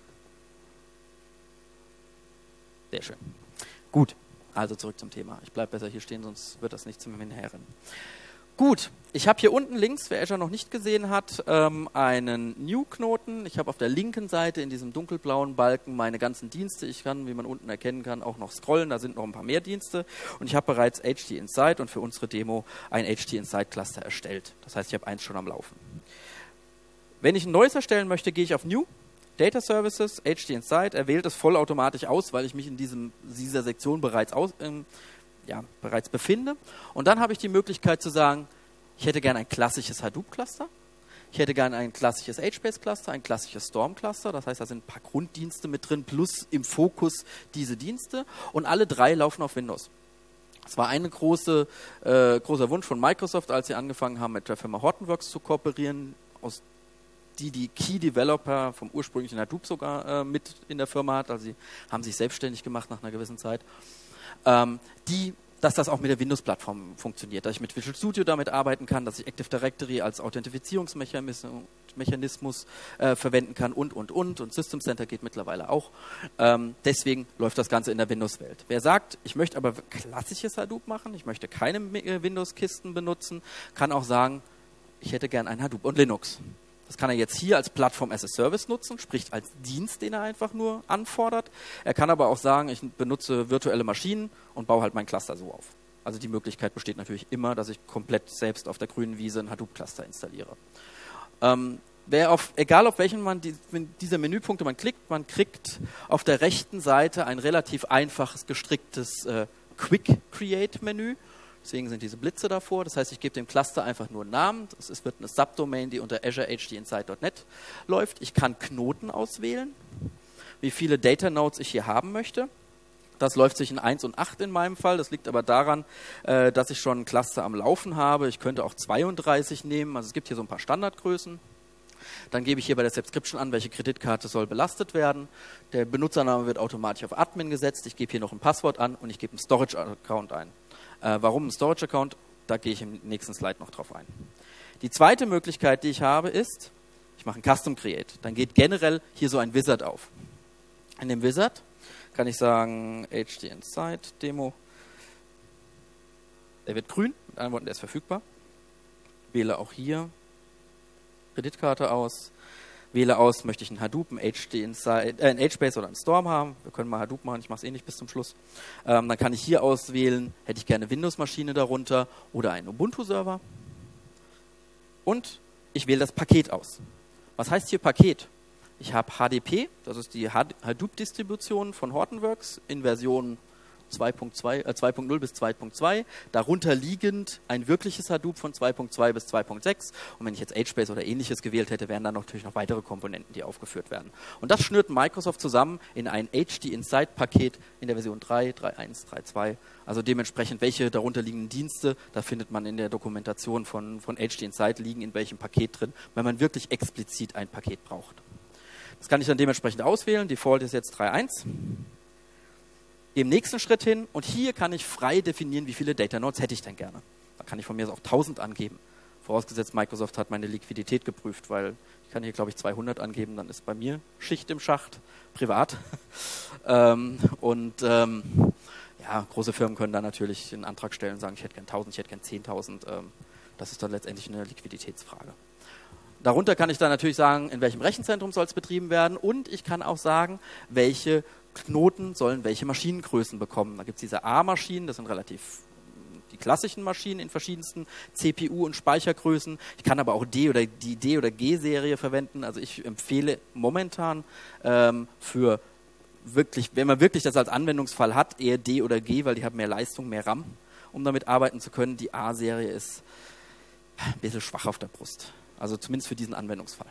Sehr schön. Gut, also zurück zum Thema. Ich bleibe besser hier stehen, sonst wird das nicht zum Hinherrennen. Gut, ich habe hier unten links, wer Azure noch nicht gesehen hat, ähm, einen New-Knoten. Ich habe auf der linken Seite in diesem dunkelblauen Balken meine ganzen Dienste. Ich kann, wie man unten erkennen kann, auch noch scrollen. Da sind noch ein paar mehr Dienste. Und ich habe bereits H D Inside und für unsere Demo ein H D Inside Cluster erstellt. Das heißt, ich habe eins schon am Laufen. Wenn ich ein neues erstellen möchte, gehe ich auf New, Data Services, H D Inside. Er wählt es vollautomatisch aus, weil ich mich in diesem, dieser Sektion bereits aus... Ähm, Ja, bereits befinde. Und dann habe ich die Möglichkeit zu sagen, ich hätte gerne ein klassisches Hadoop-Cluster, ich hätte gerne ein klassisches HBase-Cluster, ein klassisches Storm-Cluster, das heißt, da sind ein paar Grunddienste mit drin, plus im Fokus diese Dienste und alle drei laufen auf Windows. Das war ein große, äh, großer Wunsch von Microsoft, als sie angefangen haben, mit der Firma Hortonworks zu kooperieren, aus die die Key-Developer vom ursprünglichen Hadoop sogar äh, mit in der Firma hat, also sie haben sich selbstständig gemacht nach einer gewissen Zeit. Ähm, die, dass das auch mit der Windows-Plattform funktioniert, dass ich mit Visual Studio damit arbeiten kann, dass ich Active Directory als Authentifizierungsmechanismus äh, verwenden kann und, und, und. Und System Center geht mittlerweile auch. Ähm, deswegen läuft das Ganze in der Windows-Welt. Wer sagt, ich möchte aber klassisches Hadoop machen, ich möchte keine äh, Windows-Kisten benutzen, kann auch sagen, ich hätte gern ein Hadoop und Linux. Das kann er jetzt hier als Plattform as a Service nutzen, sprich als Dienst, den er einfach nur anfordert. Er kann aber auch sagen, ich benutze virtuelle Maschinen und baue halt mein Cluster so auf. Also die Möglichkeit besteht natürlich immer, dass ich komplett selbst auf der grünen Wiese ein Hadoop-Cluster installiere. Ähm, wer auf, egal auf welchen man die, dieser Menüpunkte man klickt, man kriegt auf der rechten Seite ein relativ einfaches, gestricktes äh, Quick-Create-Menü. Deswegen sind diese Blitze davor. Das heißt, ich gebe dem Cluster einfach nur einen Namen. Das ist, wird eine Subdomain, die unter azure h d inside dot net läuft. Ich kann Knoten auswählen, wie viele Data Nodes ich hier haben möchte. Das läuft zwischen eins und acht in meinem Fall. Das liegt aber daran, äh, dass ich schon ein Cluster am Laufen habe. Ich könnte auch zweiunddreißig nehmen. Also es gibt hier so ein paar Standardgrößen. Dann gebe ich hier bei der Subscription an, welche Kreditkarte soll belastet werden. Der Benutzername wird automatisch auf Admin gesetzt. Ich gebe hier noch ein Passwort an und ich gebe einen Storage-Account ein. Äh, warum ein Storage-Account? Da gehe ich im nächsten Slide noch drauf ein. Die zweite Möglichkeit, die ich habe, ist, ich mache ein Custom Create. Dann geht generell hier so ein Wizard auf. In dem Wizard kann ich sagen, H D Inside Demo. Der wird grün, mit anderen Worten, der ist verfügbar. Wähle auch hier Kreditkarte aus. Wähle aus, möchte ich einen Hadoop, einen H D Inside, äh, einen HBase oder einen Storm haben. Wir können mal Hadoop machen, ich mache es eh nicht bis zum Schluss. Ähm, dann kann ich hier auswählen, hätte ich gerne eine Windows-Maschine darunter oder einen Ubuntu-Server. Und ich wähle das Paket aus. Was heißt hier Paket? Ich habe H D P, das ist die Hadoop-Distribution von Hortonworks in Version zwei Punkt zwei, äh, zwei Punkt null bis zwei Punkt zwei, darunter liegend ein wirkliches Hadoop von zwei Punkt zwei bis zwei Punkt sechs und wenn ich jetzt HBase oder ähnliches gewählt hätte, wären dann natürlich noch weitere Komponenten, die aufgeführt werden. Und das schnürt Microsoft zusammen in ein H D Insight-Paket in der Version drei, drei Punkt eins, drei Punkt zwei, also dementsprechend welche darunter liegenden Dienste, da findet man in der Dokumentation von, von H D Insight, liegen in welchem Paket drin, wenn man wirklich explizit ein Paket braucht. Das kann ich dann dementsprechend auswählen. Default ist jetzt drei Punkt eins. Gehe im nächsten Schritt hin und hier kann ich frei definieren, wie viele Data Nodes hätte ich denn gerne. Da kann ich von mir aus auch tausend angeben. Vorausgesetzt, Microsoft hat meine Liquidität geprüft, weil ich kann hier, glaube ich, zweihundert angeben, dann ist bei mir Schicht im Schacht, privat. ähm, und ähm, ja, große Firmen können dann natürlich einen Antrag stellen und sagen, ich hätte gern tausend, ich hätte gern zehntausend. Ähm, das ist dann letztendlich eine Liquiditätsfrage. Darunter kann ich dann natürlich sagen, in welchem Rechenzentrum soll es betrieben werden und ich kann auch sagen, welche Knoten sollen welche Maschinengrößen bekommen. Da gibt es diese A-Maschinen, das sind relativ die klassischen Maschinen in verschiedensten C P U- und Speichergrößen. Ich kann aber auch D oder die D- oder G-Serie verwenden. Also ich empfehle momentan ähm, für wirklich, wenn man wirklich das als Anwendungsfall hat, eher D oder G, weil die haben mehr Leistung, mehr RAM, um damit arbeiten zu können. Die A-Serie ist ein bisschen schwach auf der Brust. Also zumindest für diesen Anwendungsfall.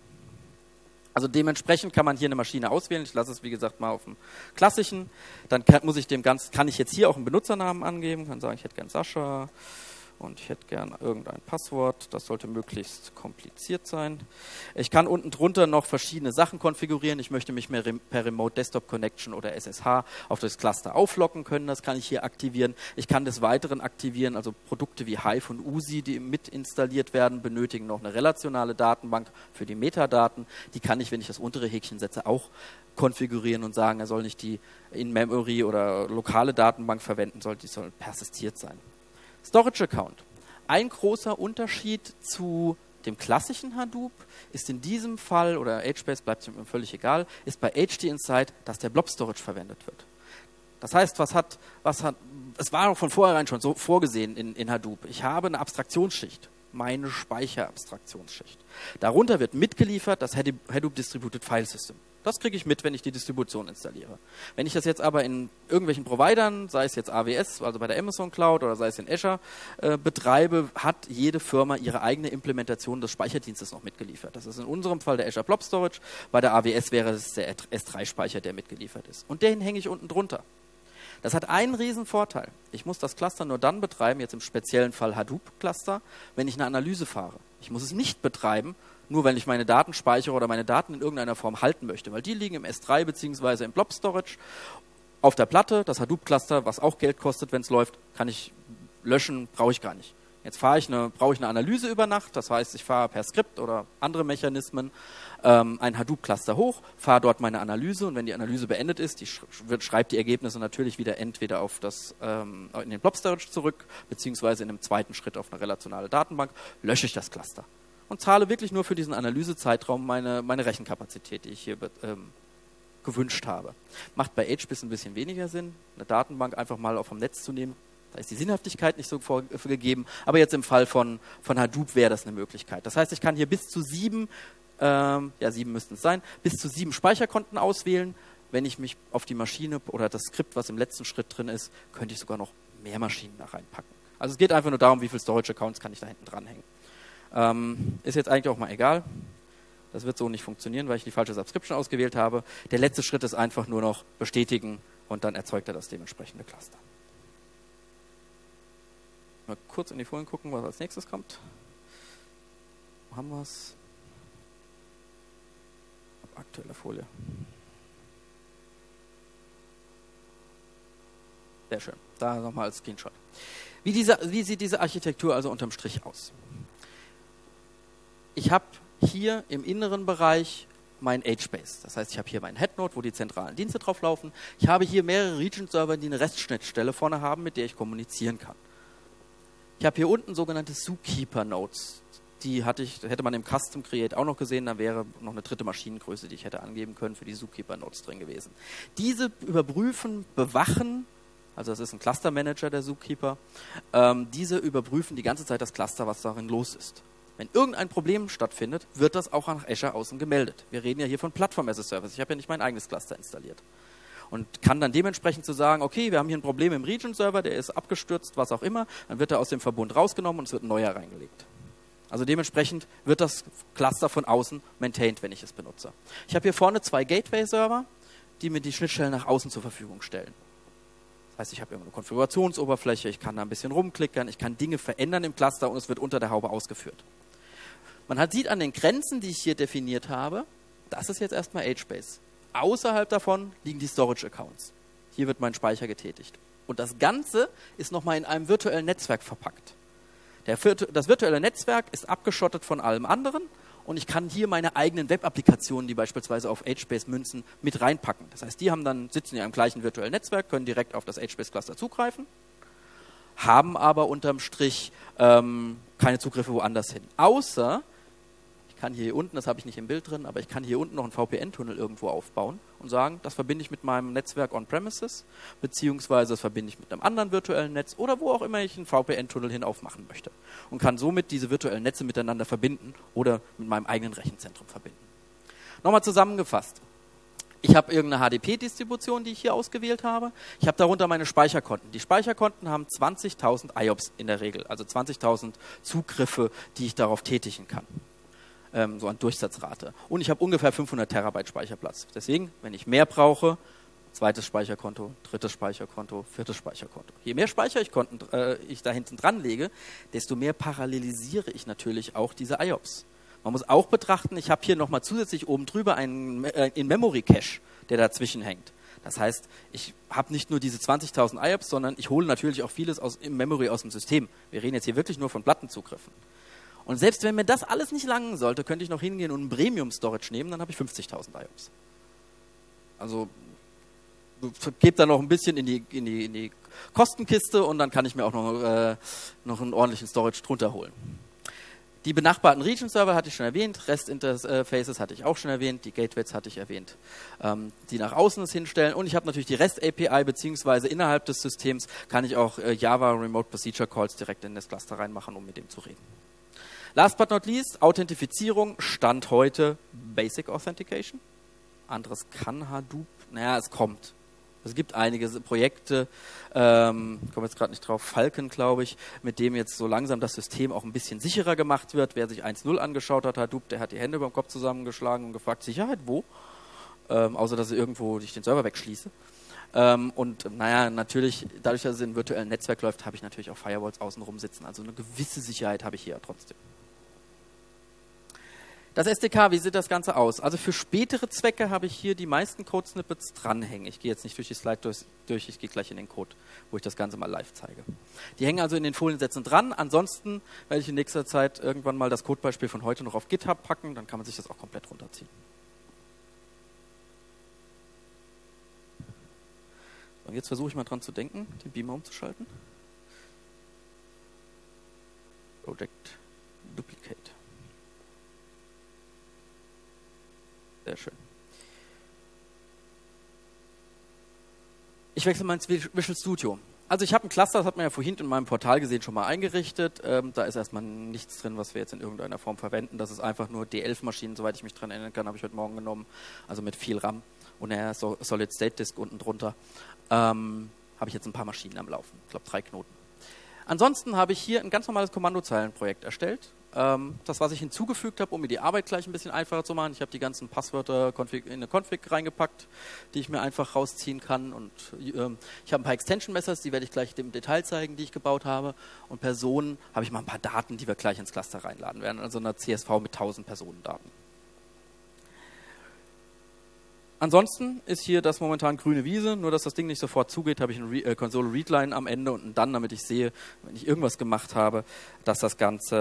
Also dementsprechend kann man hier eine Maschine auswählen. Ich lasse es, wie gesagt, mal auf dem klassischen. Dann kann, muss ich dem Ganzen, kann ich jetzt hier auch einen Benutzernamen angeben. Kann sagen, ich hätte gern Sascha und ich hätte gern irgendein Passwort. Das sollte möglichst kompliziert sein. Ich kann unten drunter noch verschiedene Sachen konfigurieren. Ich möchte mich mehr per Remote Desktop Connection oder S S H auf das Cluster auflocken können. Das kann ich hier aktivieren. Ich kann des Weiteren aktivieren, also Produkte wie Hive und U S I, die mit installiert werden, benötigen noch eine relationale Datenbank für die Metadaten. Die kann ich, wenn ich das untere Häkchen setze, auch konfigurieren und sagen, er soll nicht die In-Memory oder lokale Datenbank verwenden, soll, die soll persistiert sein. Storage Account. Ein großer Unterschied zu dem klassischen Hadoop ist in diesem Fall, oder HBase bleibt mir völlig egal, ist bei H D Insight, dass der Blob Storage verwendet wird. Das heißt, was hat, was hat, es war auch von vornherein schon so vorgesehen in, in Hadoop. Ich habe eine Abstraktionsschicht, meine Speicherabstraktionsschicht. Darunter wird mitgeliefert das Hadoop Distributed File System. Das kriege ich mit, wenn ich die Distribution installiere. Wenn ich das jetzt aber in irgendwelchen Providern, sei es jetzt A W S, also bei der Amazon Cloud oder sei es in Azure, äh, betreibe, hat jede Firma ihre eigene Implementation des Speicherdienstes noch mitgeliefert. Das ist in unserem Fall der Azure Blob Storage, bei der A W S wäre es der S drei Speicher, der mitgeliefert ist. Und den hänge ich unten drunter. Das hat einen riesen Vorteil. Ich muss das Cluster nur dann betreiben, jetzt im speziellen Fall Hadoop-Cluster, wenn ich eine Analyse fahre. Ich muss es nicht betreiben, nur wenn ich meine Daten speichere oder meine Daten in irgendeiner Form halten möchte, weil die liegen im S drei bzw. im Blob Storage auf der Platte. Das Hadoop-Cluster, was auch Geld kostet, wenn es läuft, kann ich löschen, brauche ich gar nicht. Jetzt fahre ich eine, brauche ich eine Analyse über Nacht, das heißt, ich fahre per Skript oder andere Mechanismen ähm, ein Hadoop-Cluster hoch, fahre dort meine Analyse und wenn die Analyse beendet ist, die sch wird, schreibt die Ergebnisse natürlich wieder entweder auf das, ähm, in den Blob Storage zurück, beziehungsweise in einem zweiten Schritt auf eine relationale Datenbank, lösche ich das Cluster und zahle wirklich nur für diesen Analysezeitraum meine, meine Rechenkapazität, die ich hier ähm, gewünscht habe. Macht bei HBase ein bisschen weniger Sinn, eine Datenbank einfach mal auf dem Netz zu nehmen. Da ist die Sinnhaftigkeit nicht so vorgegeben, aber jetzt im Fall von, von Hadoop wäre das eine Möglichkeit. Das heißt, ich kann hier bis zu sieben, ähm, ja sieben müssten es sein, bis zu sieben Speicherkonten auswählen. Wenn ich mich auf die Maschine oder das Skript, was im letzten Schritt drin ist, könnte ich sogar noch mehr Maschinen da reinpacken. Also es geht einfach nur darum, wie viele Storage-Accounts kann ich da hinten dranhängen. Ähm, ist jetzt eigentlich auch mal egal. Das wird so nicht funktionieren, weil ich die falsche Subscription ausgewählt habe. Der letzte Schritt ist einfach nur noch bestätigen und dann erzeugt er das dementsprechende Cluster. Mal kurz in die Folien gucken, was als nächstes kommt. Wo haben wir es? Aktuelle Folie. Sehr schön. Da nochmal als Screenshot. Wie, diese, wie sieht diese Architektur also unterm Strich aus? Ich habe hier im inneren Bereich mein HBase. Das heißt, ich habe hier meinen Headnode, wo die zentralen Dienste drauf laufen. Ich habe hier mehrere Region-Server, die eine Restschnittstelle vorne haben, mit der ich kommunizieren kann. Ich habe hier unten sogenannte Zookeeper-Nodes. Die hatte ich, hätte man im Custom Create auch noch gesehen, da wäre noch eine dritte Maschinengröße, die ich hätte angeben können, für die Zookeeper-Nodes drin gewesen. Diese überprüfen, bewachen, also das ist ein Cluster Manager, der Zookeeper, ähm, diese überprüfen die ganze Zeit das Cluster, was darin los ist. Wenn irgendein Problem stattfindet, wird das auch nach Azure außen gemeldet. Wir reden ja hier von Plattform as a Service. Ich habe ja nicht mein eigenes Cluster installiert. Und kann dann dementsprechend zu so sagen, okay, wir haben hier ein Problem im Region-Server, der ist abgestürzt, was auch immer, dann wird er aus dem Verbund rausgenommen und es wird ein neuer reingelegt. Also dementsprechend wird das Cluster von außen maintained, wenn ich es benutze. Ich habe hier vorne zwei Gateway-Server, die mir die Schnittstellen nach außen zur Verfügung stellen. Das heißt, ich habe irgendeine Konfigurationsoberfläche, ich kann da ein bisschen rumklickern, ich kann Dinge verändern im Cluster und es wird unter der Haube ausgeführt. Man hat, sieht an den Grenzen, die ich hier definiert habe, das ist jetzt erstmal HBase. Außerhalb davon liegen die Storage-Accounts. Hier wird mein Speicher getätigt. Und das Ganze ist nochmal in einem virtuellen Netzwerk verpackt. Der, das virtuelle Netzwerk ist abgeschottet von allem anderen und ich kann hier meine eigenen Web-Applikationen, die beispielsweise auf HBase münzen, mit reinpacken. Das heißt, die haben dann, sitzen ja im gleichen virtuellen Netzwerk, können direkt auf das HBase-Cluster zugreifen, haben aber unterm Strich ähm, keine Zugriffe woanders hin. Außer, ich kann hier unten, das habe ich nicht im Bild drin, aber ich kann hier unten noch einen V P N-Tunnel irgendwo aufbauen und sagen, das verbinde ich mit meinem Netzwerk on-premises, beziehungsweise das verbinde ich mit einem anderen virtuellen Netz oder wo auch immer ich einen V P N-Tunnel hin aufmachen möchte. Und kann somit diese virtuellen Netze miteinander verbinden oder mit meinem eigenen Rechenzentrum verbinden. Nochmal zusammengefasst. Ich habe irgendeine H D P-Distribution, die ich hier ausgewählt habe. Ich habe darunter meine Speicherkonten. Die Speicherkonten haben zwanzigtausend I O P S in der Regel, also zwanzigtausend Zugriffe, die ich darauf tätigen kann. Ähm, so an Durchsatzrate. Und ich habe ungefähr fünfhundert Terabyte Speicherplatz. Deswegen, wenn ich mehr brauche, zweites Speicherkonto, drittes Speicherkonto, viertes Speicherkonto. Je mehr Speicher ich, Konten, äh, ich da hinten dran lege, desto mehr parallelisiere ich natürlich auch diese I O P S. Man muss auch betrachten, ich habe hier nochmal zusätzlich oben drüber einen äh, In-Memory-Cache, der dazwischen hängt. Das heißt, ich habe nicht nur diese zwanzigtausend I O P S, sondern ich hole natürlich auch vieles aus, im Memory aus dem System. Wir reden jetzt hier wirklich nur von Plattenzugriffen. Und selbst wenn mir das alles nicht langen sollte, könnte ich noch hingehen und ein Premium-Storage nehmen, dann habe ich fünfzigtausend I O P S. Also gebe da noch ein bisschen in die, in, die, in die Kostenkiste und dann kann ich mir auch noch, äh, noch einen ordentlichen Storage drunter holen. Die benachbarten Region-Server hatte ich schon erwähnt, REST-Interfaces hatte ich auch schon erwähnt, die Gateways hatte ich erwähnt, ähm, die nach außen es hinstellen. Und ich habe natürlich die REST-A P I, beziehungsweise innerhalb des Systems kann ich auch äh, Java Remote Procedure Calls direkt in das Cluster reinmachen, um mit dem zu reden. Last but not least, Authentifizierung, Stand heute Basic Authentication. Anderes kann Hadoop, naja, es kommt. Es gibt einige Projekte, ähm, ich komme jetzt gerade nicht drauf, Falcon, glaube ich, mit dem jetzt so langsam das System auch ein bisschen sicherer gemacht wird. Wer sich eins Punkt null angeschaut hat, Hadoop, der hat die Hände über den Kopf zusammengeschlagen und gefragt, Sicherheit, wo? Ähm, außer, dass ich irgendwo ich den Server wegschließe. Ähm, und naja, natürlich, dadurch, dass es in einem virtuellen Netzwerk läuft, habe ich natürlich auch Firewalls außenrum sitzen. Also eine gewisse Sicherheit habe ich hier ja trotzdem. Das S D K, wie sieht das Ganze aus? Also für spätere Zwecke habe ich hier die meisten Code-Snippets dranhängen. Ich gehe jetzt nicht durch die Slide durch, durch, ich gehe gleich in den Code, wo ich das Ganze mal live zeige. Die hängen also in den Foliensätzen dran. Ansonsten werde ich in nächster Zeit irgendwann mal das Codebeispiel von heute noch auf GitHub packen, dann kann man sich das auch komplett runterziehen. Und jetzt versuche ich mal dran zu denken, den Beamer umzuschalten. Project Duplicate. Sehr schön. Ich wechsle mal ins Visual Studio. Also ich habe ein Cluster, das hat man ja vorhin in meinem Portal gesehen, schon mal eingerichtet. Ähm, da ist erstmal nichts drin, was wir jetzt in irgendeiner Form verwenden. Das ist einfach nur D elf Maschinen, soweit ich mich daran erinnern kann, habe ich heute Morgen genommen. Also mit viel RAM und einer Solid-State-Disk unten drunter. Ähm, habe ich jetzt ein paar Maschinen am Laufen. Ich glaube drei Knoten. Ansonsten habe ich hier ein ganz normales Kommandozeilenprojekt erstellt. Das, was ich hinzugefügt habe, um mir die Arbeit gleich ein bisschen einfacher zu machen. Ich habe die ganzen Passwörter in eine Config reingepackt, die ich mir einfach rausziehen kann. Und ähm, ich habe ein paar Extension-Messers, die werde ich gleich im Detail zeigen, die ich gebaut habe. Und Personen habe ich mal ein paar Daten, die wir gleich ins Cluster reinladen werden. Also eine C S V mit tausend Personendaten. Ansonsten ist hier das momentan grüne Wiese, nur dass das Ding nicht sofort zugeht, habe ich eine Re- äh, Console-Readline am Ende und dann, damit ich sehe, wenn ich irgendwas gemacht habe, dass das Ganze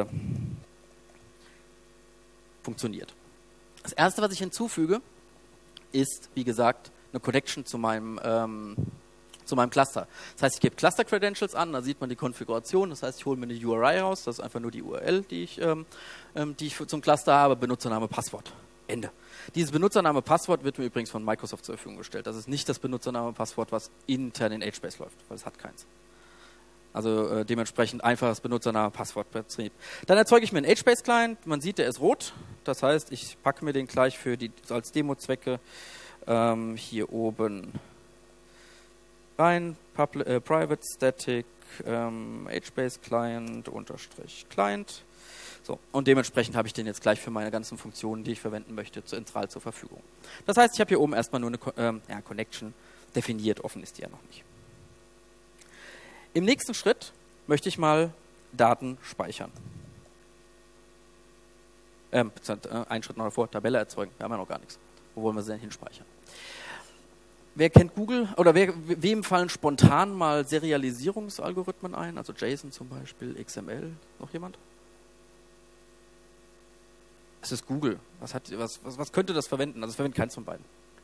funktioniert. Das erste, was ich hinzufüge, ist, wie gesagt, eine Connection zu meinem, ähm, zu meinem Cluster. Das heißt, ich gebe Cluster-Credentials an, da sieht man die Konfiguration, das heißt, ich hole mir eine U R I raus, das ist einfach nur die U R L, die ich, ähm, die ich zum Cluster habe, Benutzername, Passwort. Ende. Dieses Benutzername-Passwort wird mir übrigens von Microsoft zur Verfügung gestellt. Das ist nicht das Benutzername-Passwort, was intern in HBase läuft, weil es hat keins. Also äh, dementsprechend einfaches Benutzername, Passwortbetrieb. Dann erzeuge ich mir einen HBase-Client. Man sieht, der ist rot. Das heißt, ich packe mir den gleich für die als Demo-Zwecke ähm, hier oben rein. Public, äh, Private Static ähm, HBase-Client unterstrich Client. So, und dementsprechend habe ich den jetzt gleich für meine ganzen Funktionen, die ich verwenden möchte, zentral zur Verfügung. Das heißt, ich habe hier oben erstmal nur eine ähm, ja, Connection definiert. Offen ist die ja noch nicht. Im nächsten Schritt möchte ich mal Daten speichern. Ähm, einen Schritt noch davor, Tabelle erzeugen. Wir haben ja noch gar nichts. Wo wollen wir sie denn hinspeichern? Wer kennt Google? Oder wer, wem fallen spontan mal Serialisierungsalgorithmen ein? Also JSON zum Beispiel, X M L. Noch jemand? Es ist Google. Was, hat, was, was, was könnte das verwenden? Also es verwendet keins von beiden.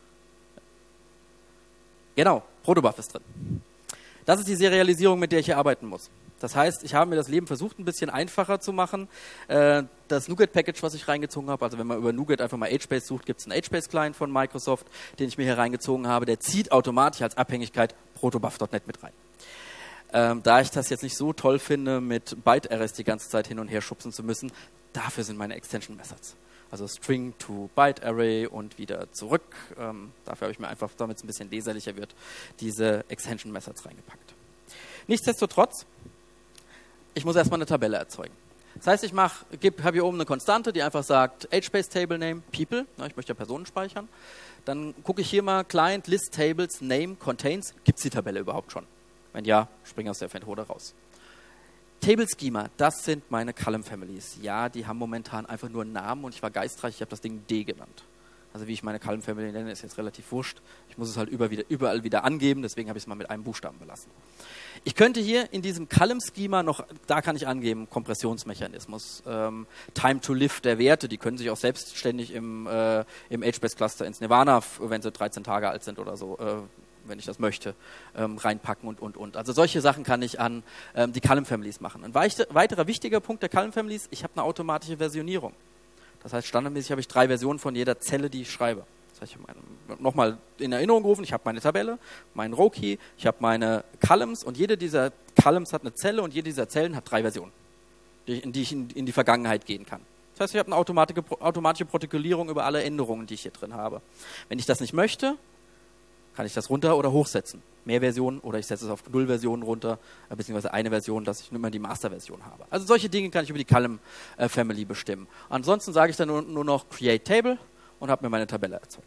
Genau, Protobuf ist drin. Das ist die Serialisierung, mit der ich hier arbeiten muss. Das heißt, ich habe mir das Leben versucht, ein bisschen einfacher zu machen. Das NuGet-Package, was ich reingezogen habe, also wenn man über NuGet einfach mal HBase sucht, gibt es einen HBase-Client von Microsoft, den ich mir hier reingezogen habe. Der zieht automatisch als Abhängigkeit protobuf Punkt net mit rein. Ähm, da ich das jetzt nicht so toll finde, mit Byte-Arrays die ganze Zeit hin und her schubsen zu müssen, dafür sind meine Extension-Methods. Also String to Byte Array und wieder zurück. Ähm, dafür habe ich mir einfach, damit es ein bisschen leserlicher wird, diese Extension Methods reingepackt. Nichtsdestotrotz, ich muss erstmal eine Tabelle erzeugen. Das heißt, ich mache, habe hier oben eine Konstante, die einfach sagt HBase Table Name People. Ja, ich möchte ja Personen speichern. Dann gucke ich hier mal Client List Tables Name Contains. Gibt es die Tabelle überhaupt schon? Wenn ja, springe aus der Methode raus. Table Schema, das sind meine Column Families. Ja, die haben momentan einfach nur einen Namen und ich war geistreich, ich habe das Ding D genannt. Also wie ich meine Column Family nenne, ist jetzt relativ wurscht. Ich muss es halt über wieder, überall wieder angeben, deswegen habe ich es mal mit einem Buchstaben belassen. Ich könnte hier in diesem Column Schema noch, da kann ich angeben, Kompressionsmechanismus, ähm, Time to Live der Werte, die können sich auch selbstständig im, äh, im HBase Cluster ins Nirvana, wenn sie dreizehn Tage alt sind oder so, äh, wenn ich das möchte, ähm, reinpacken und, und, und. Also solche Sachen kann ich an ähm, die Column Families machen. Ein weiter, weiterer wichtiger Punkt der Column Families, ich habe eine automatische Versionierung. Das heißt, standardmäßig habe ich drei Versionen von jeder Zelle, die ich schreibe. Das heißt, ich habe nochmal in Erinnerung gerufen, ich habe meine Tabelle, meinen Row-Key, ich habe meine Columns und jede dieser Columns hat eine Zelle und jede dieser Zellen hat drei Versionen, die, in die ich in, in die Vergangenheit gehen kann. Das heißt, ich habe eine automatische, automatische Protokollierung über alle Änderungen, die ich hier drin habe. Wenn ich das nicht möchte, kann ich das runter oder hochsetzen. Mehr Versionen oder ich setze es auf null Versionen runter, beziehungsweise eine Version, dass ich nur immer die Master-Version habe. Also solche Dinge kann ich über die Column äh, Family bestimmen. Ansonsten sage ich dann nur, nur noch Create Table und habe mir meine Tabelle erzeugt.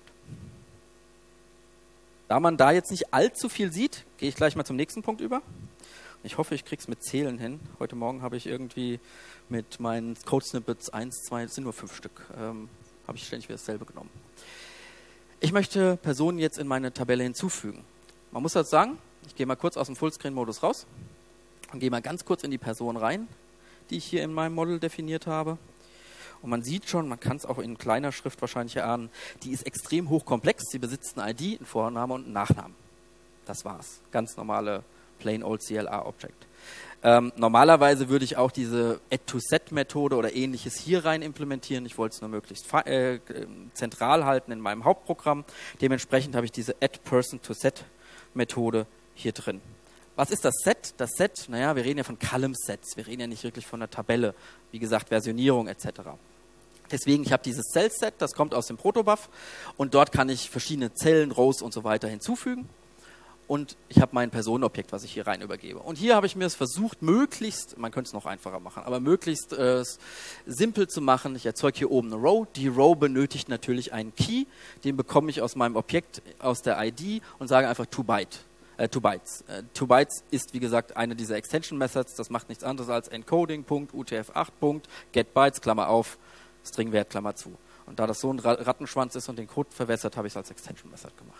Da man da jetzt nicht allzu viel sieht, gehe ich gleich mal zum nächsten Punkt über. Ich hoffe, ich kriege es mit Zählen hin. Heute Morgen habe ich irgendwie mit meinen Code-Snippets eins, zwei, es sind nur fünf Stück, ähm, habe ich ständig wieder dasselbe genommen. Ich möchte Personen jetzt in meine Tabelle hinzufügen. Man muss das sagen, ich gehe mal kurz aus dem Fullscreen-Modus raus und gehe mal ganz kurz in die Person rein, die ich hier in meinem Model definiert habe. Und man sieht schon, man kann es auch in kleiner Schrift wahrscheinlich erahnen, die ist extrem hochkomplex. Sie besitzt eine I D, einen Vorname und einen Nachnamen. Das war's. Ganz normale Plain Old C L R-Object. Ähm, normalerweise würde ich auch diese Add-to-Set-Methode oder ähnliches hier rein implementieren. Ich wollte es nur möglichst äh, zentral halten in meinem Hauptprogramm. Dementsprechend habe ich diese Add-Person-to-Set-Methode hier drin. Was ist das Set? Das Set, naja, wir reden ja von Column-Sets. Wir reden ja nicht wirklich von einer Tabelle. Wie gesagt, Versionierung et cetera. Deswegen, ich habe dieses Cell-Set, das kommt aus dem Protobuf und dort kann ich verschiedene Zellen, Rows und so weiter hinzufügen. Und ich habe mein Personenobjekt, was ich hier rein übergebe. Und hier habe ich mir es versucht, möglichst, man könnte es noch einfacher machen, aber möglichst äh, simpel zu machen. Ich erzeuge hier oben eine Row. Die Row benötigt natürlich einen Key. Den bekomme ich aus meinem Objekt, aus der I D und sage einfach two byte, äh, two bytes. Äh, two bytes ist, wie gesagt, eine dieser Extension Methods. Das macht nichts anderes als Encoding.U T F acht. Get Bytes, Klammer auf, Stringwert, Klammer zu. Und da das so ein Rattenschwanz ist und den Code verwässert, habe ich es als Extension Method gemacht.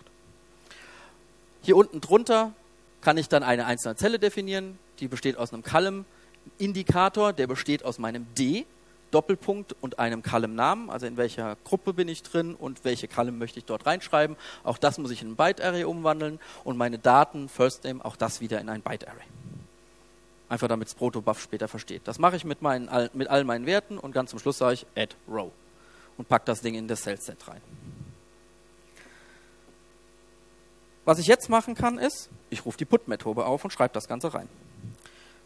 Hier unten drunter kann ich dann eine einzelne Zelle definieren, die besteht aus einem Column-Indikator, der besteht aus meinem D, Doppelpunkt und einem Column-Namen, also in welcher Gruppe bin ich drin und welche Column möchte ich dort reinschreiben. Auch das muss ich in ein Byte-Array umwandeln und meine Daten, First Name, auch das wieder in ein Byte-Array. Einfach damit es Protobuf später versteht. Das mache ich mit, meinen, mit all meinen Werten und ganz zum Schluss sage ich Add Row und packe das Ding in das Cell-Set rein. Was ich jetzt machen kann, ist, ich rufe die Put-Methode auf und schreibe das Ganze rein.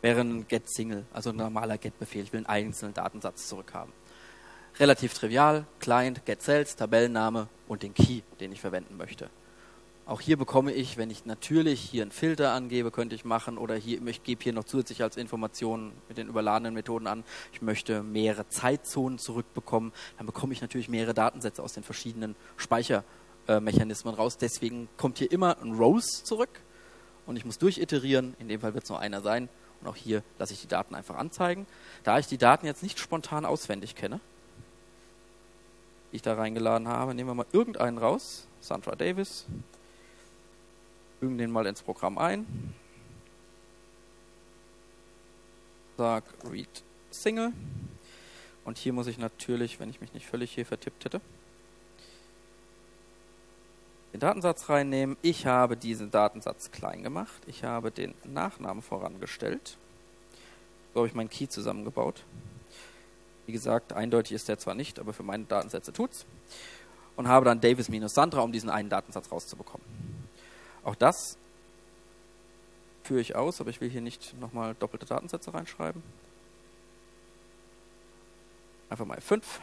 wäre ein get-Single, also ein normaler Get-Befehl. Ich will einen einzelnen Datensatz zurückhaben. Relativ trivial, Client, get-Cells, Tabellenname und den Key, den ich verwenden möchte. Auch hier bekomme ich, wenn ich natürlich hier einen Filter angebe, könnte ich machen, oder hier, ich gebe hier noch zusätzlich als Information mit den überladenen Methoden an, ich möchte mehrere Zeitzonen zurückbekommen, dann bekomme ich natürlich mehrere Datensätze aus den verschiedenen Speichermechanismen raus. Deswegen kommt hier immer ein Rows zurück und ich muss durchiterieren, in dem Fall wird es nur einer sein, und auch hier lasse ich die Daten einfach anzeigen. Da ich die Daten jetzt nicht spontan auswendig kenne, die ich da reingeladen habe, nehmen wir mal irgendeinen raus, Sandra Davis, fügen den mal ins Programm ein, sag read single, und hier muss ich natürlich, wenn ich mich nicht völlig hier vertippt hätte, den Datensatz reinnehmen. Ich habe diesen Datensatz klein gemacht, ich habe den Nachnamen vorangestellt, so habe ich meinen Key zusammengebaut. Wie gesagt, eindeutig ist der zwar nicht, aber für meine Datensätze tut's, und habe dann Davis minus Sandra, um diesen einen Datensatz rauszubekommen. Auch das führe ich aus, aber ich will hier nicht nochmal doppelte Datensätze reinschreiben. Einfach mal F fünf.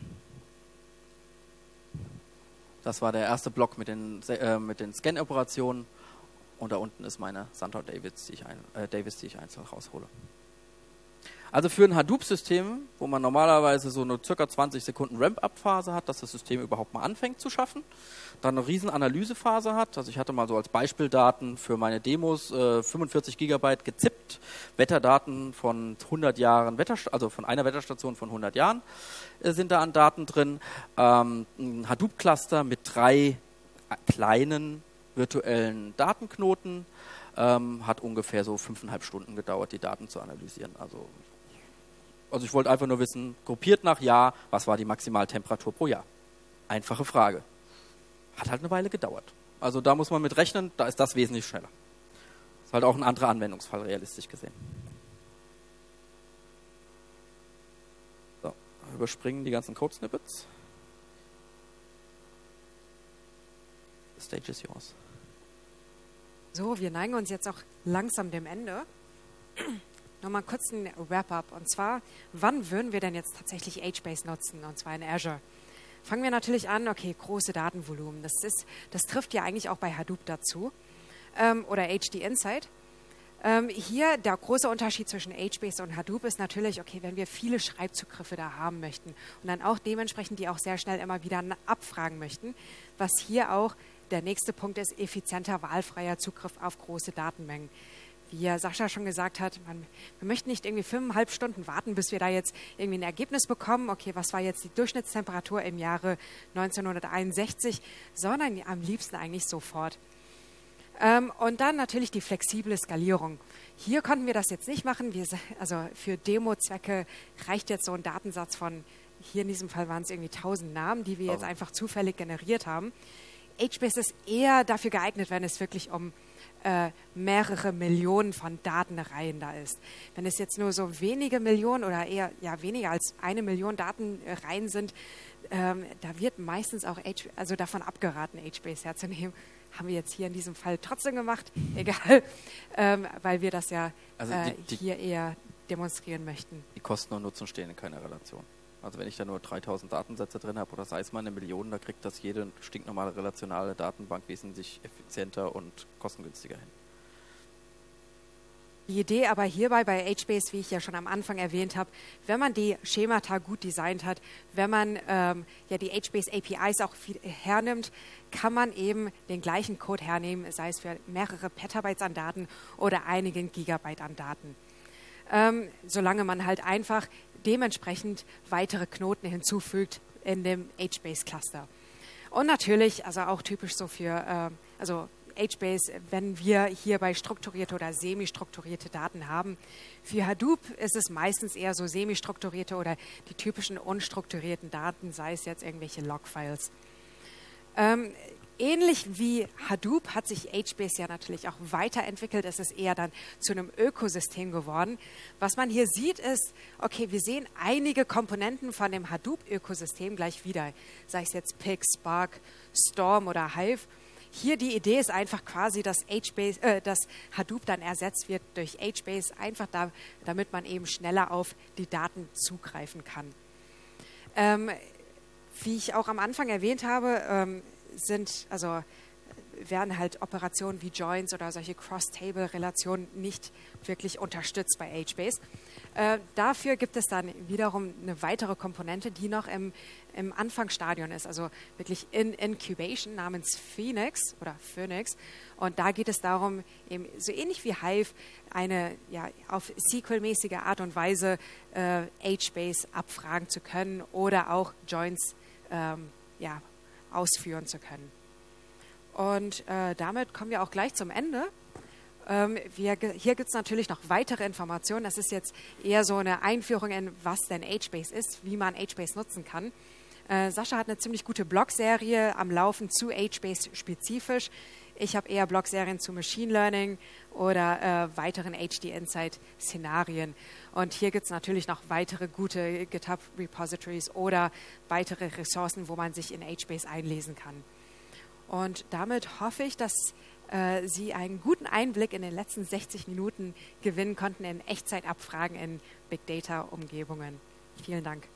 Das war der erste Block mit den, äh, mit den Scan-Operationen, und da unten ist meine Sandra Davis, die ich, ein, äh, Davis, die ich einzeln raushole. Also für ein Hadoop-System, wo man normalerweise so eine circa zwanzig Sekunden Ramp-Up-Phase hat, dass das System überhaupt mal anfängt zu schaffen, dann eine riesen Analysephase hat. Also ich hatte mal so als Beispieldaten für meine Demos äh, fünfundvierzig Gigabyte gezippt, Wetterdaten von hundert Jahren, Wetterst- also von einer Wetterstation von hundert Jahren äh, sind da an Daten drin. Ähm, ein Hadoop-Cluster mit drei kleinen virtuellen Datenknoten, ähm, hat ungefähr so fünfeinhalb Stunden gedauert, die Daten zu analysieren. Also Also ich wollte einfach nur wissen, gruppiert nach Jahr, was war die Maximaltemperatur pro Jahr? Einfache Frage. Hat halt eine Weile gedauert. Also da muss man mit rechnen, da ist das wesentlich schneller. Ist halt auch ein anderer Anwendungsfall, realistisch gesehen. So, überspringen die ganzen Code-Snippets. The stage is yours. So, wir neigen uns jetzt auch langsam dem Ende. Nochmal kurz ein Wrap-up. Und zwar, wann würden wir denn jetzt tatsächlich HBase nutzen? Und zwar in Azure. Fangen wir natürlich an, okay, große Datenvolumen. Das ist, das trifft ja eigentlich auch bei Hadoop dazu. Ähm, oder H D Insight. Ähm, hier der große Unterschied zwischen HBase und Hadoop ist natürlich, okay, wenn wir viele Schreibzugriffe da haben möchten und dann auch dementsprechend die auch sehr schnell immer wieder abfragen möchten, was hier auch der nächste Punkt ist, effizienter, wahlfreier Zugriff auf große Datenmengen. Wie ja Sascha schon gesagt hat, man, wir möchten nicht irgendwie fünfeinhalb Stunden warten, bis wir da jetzt irgendwie ein Ergebnis bekommen. Okay, was war jetzt die Durchschnittstemperatur im Jahre neunzehnhunderteinundsechzig, sondern am liebsten eigentlich sofort. Ähm, und dann natürlich die flexible Skalierung. Hier konnten wir das jetzt nicht machen. Wir, also für Demo-Zwecke reicht jetzt so ein Datensatz von, hier in diesem Fall waren es irgendwie tausend Namen, die wir jetzt einfach zufällig generiert haben. HBase ist eher dafür geeignet, wenn es wirklich um äh, mehrere Millionen von Datenreihen da ist. Wenn es jetzt nur so wenige Millionen oder eher ja weniger als eine Million Datenreihen sind, ähm, da wird meistens auch H- also davon abgeraten, HBase herzunehmen. Haben wir jetzt hier in diesem Fall trotzdem gemacht, egal, ähm, weil wir das ja also äh, die, die, hier eher demonstrieren möchten. Die Kosten und Nutzen stehen in keiner Relation. Also wenn ich da nur dreitausend Datensätze drin habe oder sei es mal eine Million, da kriegt das jede stinknormale relationale Datenbank wesentlich effizienter und kostengünstiger hin. Die Idee aber hierbei bei HBase, wie ich ja schon am Anfang erwähnt habe, wenn man die Schemata gut designt hat, wenn man ähm, ja die HBase A P Is auch viel hernimmt, kann man eben den gleichen Code hernehmen, sei es für mehrere Petabytes an Daten oder einigen Gigabyte an Daten. Ähm, solange man halt einfach dementsprechend weitere Knoten hinzufügt in dem HBase-Cluster. Und natürlich, also auch typisch so für, äh, also HBase, wenn wir hierbei strukturierte oder semi-strukturierte Daten haben. Für Hadoop ist es meistens eher so semi-strukturierte oder die typischen unstrukturierten Daten, sei es jetzt irgendwelche Log-Files. Ähm, ähnlich wie Hadoop hat sich HBase ja natürlich auch weiterentwickelt. Es ist eher dann zu einem Ökosystem geworden. Was man hier sieht ist, okay, wir sehen einige Komponenten von dem Hadoop-Ökosystem gleich wieder. Sei es jetzt Pig, Spark, Storm oder Hive. hier die Idee ist einfach quasi, dass HBase, äh, dass Hadoop dann ersetzt wird durch HBase, einfach da, damit man eben schneller auf die Daten zugreifen kann. Ähm, wie ich auch am Anfang erwähnt habe, ähm, sind, also werden halt Operationen wie Joins oder solche Cross-Table-Relationen nicht wirklich unterstützt bei HBase. Äh, dafür gibt es dann wiederum eine weitere Komponente, die noch im, im Anfangsstadion ist, also wirklich in Incubation namens Phoenix oder Phoenix. Und da geht es darum, eben so ähnlich wie Hive, eine ja, auf S Q L-mäßige Art und Weise äh, HBase abfragen zu können oder auch Joins ähm, ja, ausführen zu können. Und äh, damit kommen wir auch gleich zum Ende. Ähm, wir, hier gibt es natürlich noch weitere Informationen. Das ist jetzt eher so eine Einführung in, was denn HBase ist, wie man HBase nutzen kann. Äh, Sascha hat eine ziemlich gute Blogserie am Laufen zu HBase spezifisch. Ich habe eher Blogserien zu Machine Learning oder äh, weiteren H D-Insight-Szenarien. Und hier gibt es natürlich noch weitere gute GitHub-Repositories oder weitere Ressourcen, wo man sich in HBase einlesen kann. Und damit hoffe ich, dass äh, Sie einen guten Einblick in den letzten sechzig Minuten gewinnen konnten in Echtzeitabfragen in Big Data-Umgebungen. Vielen Dank.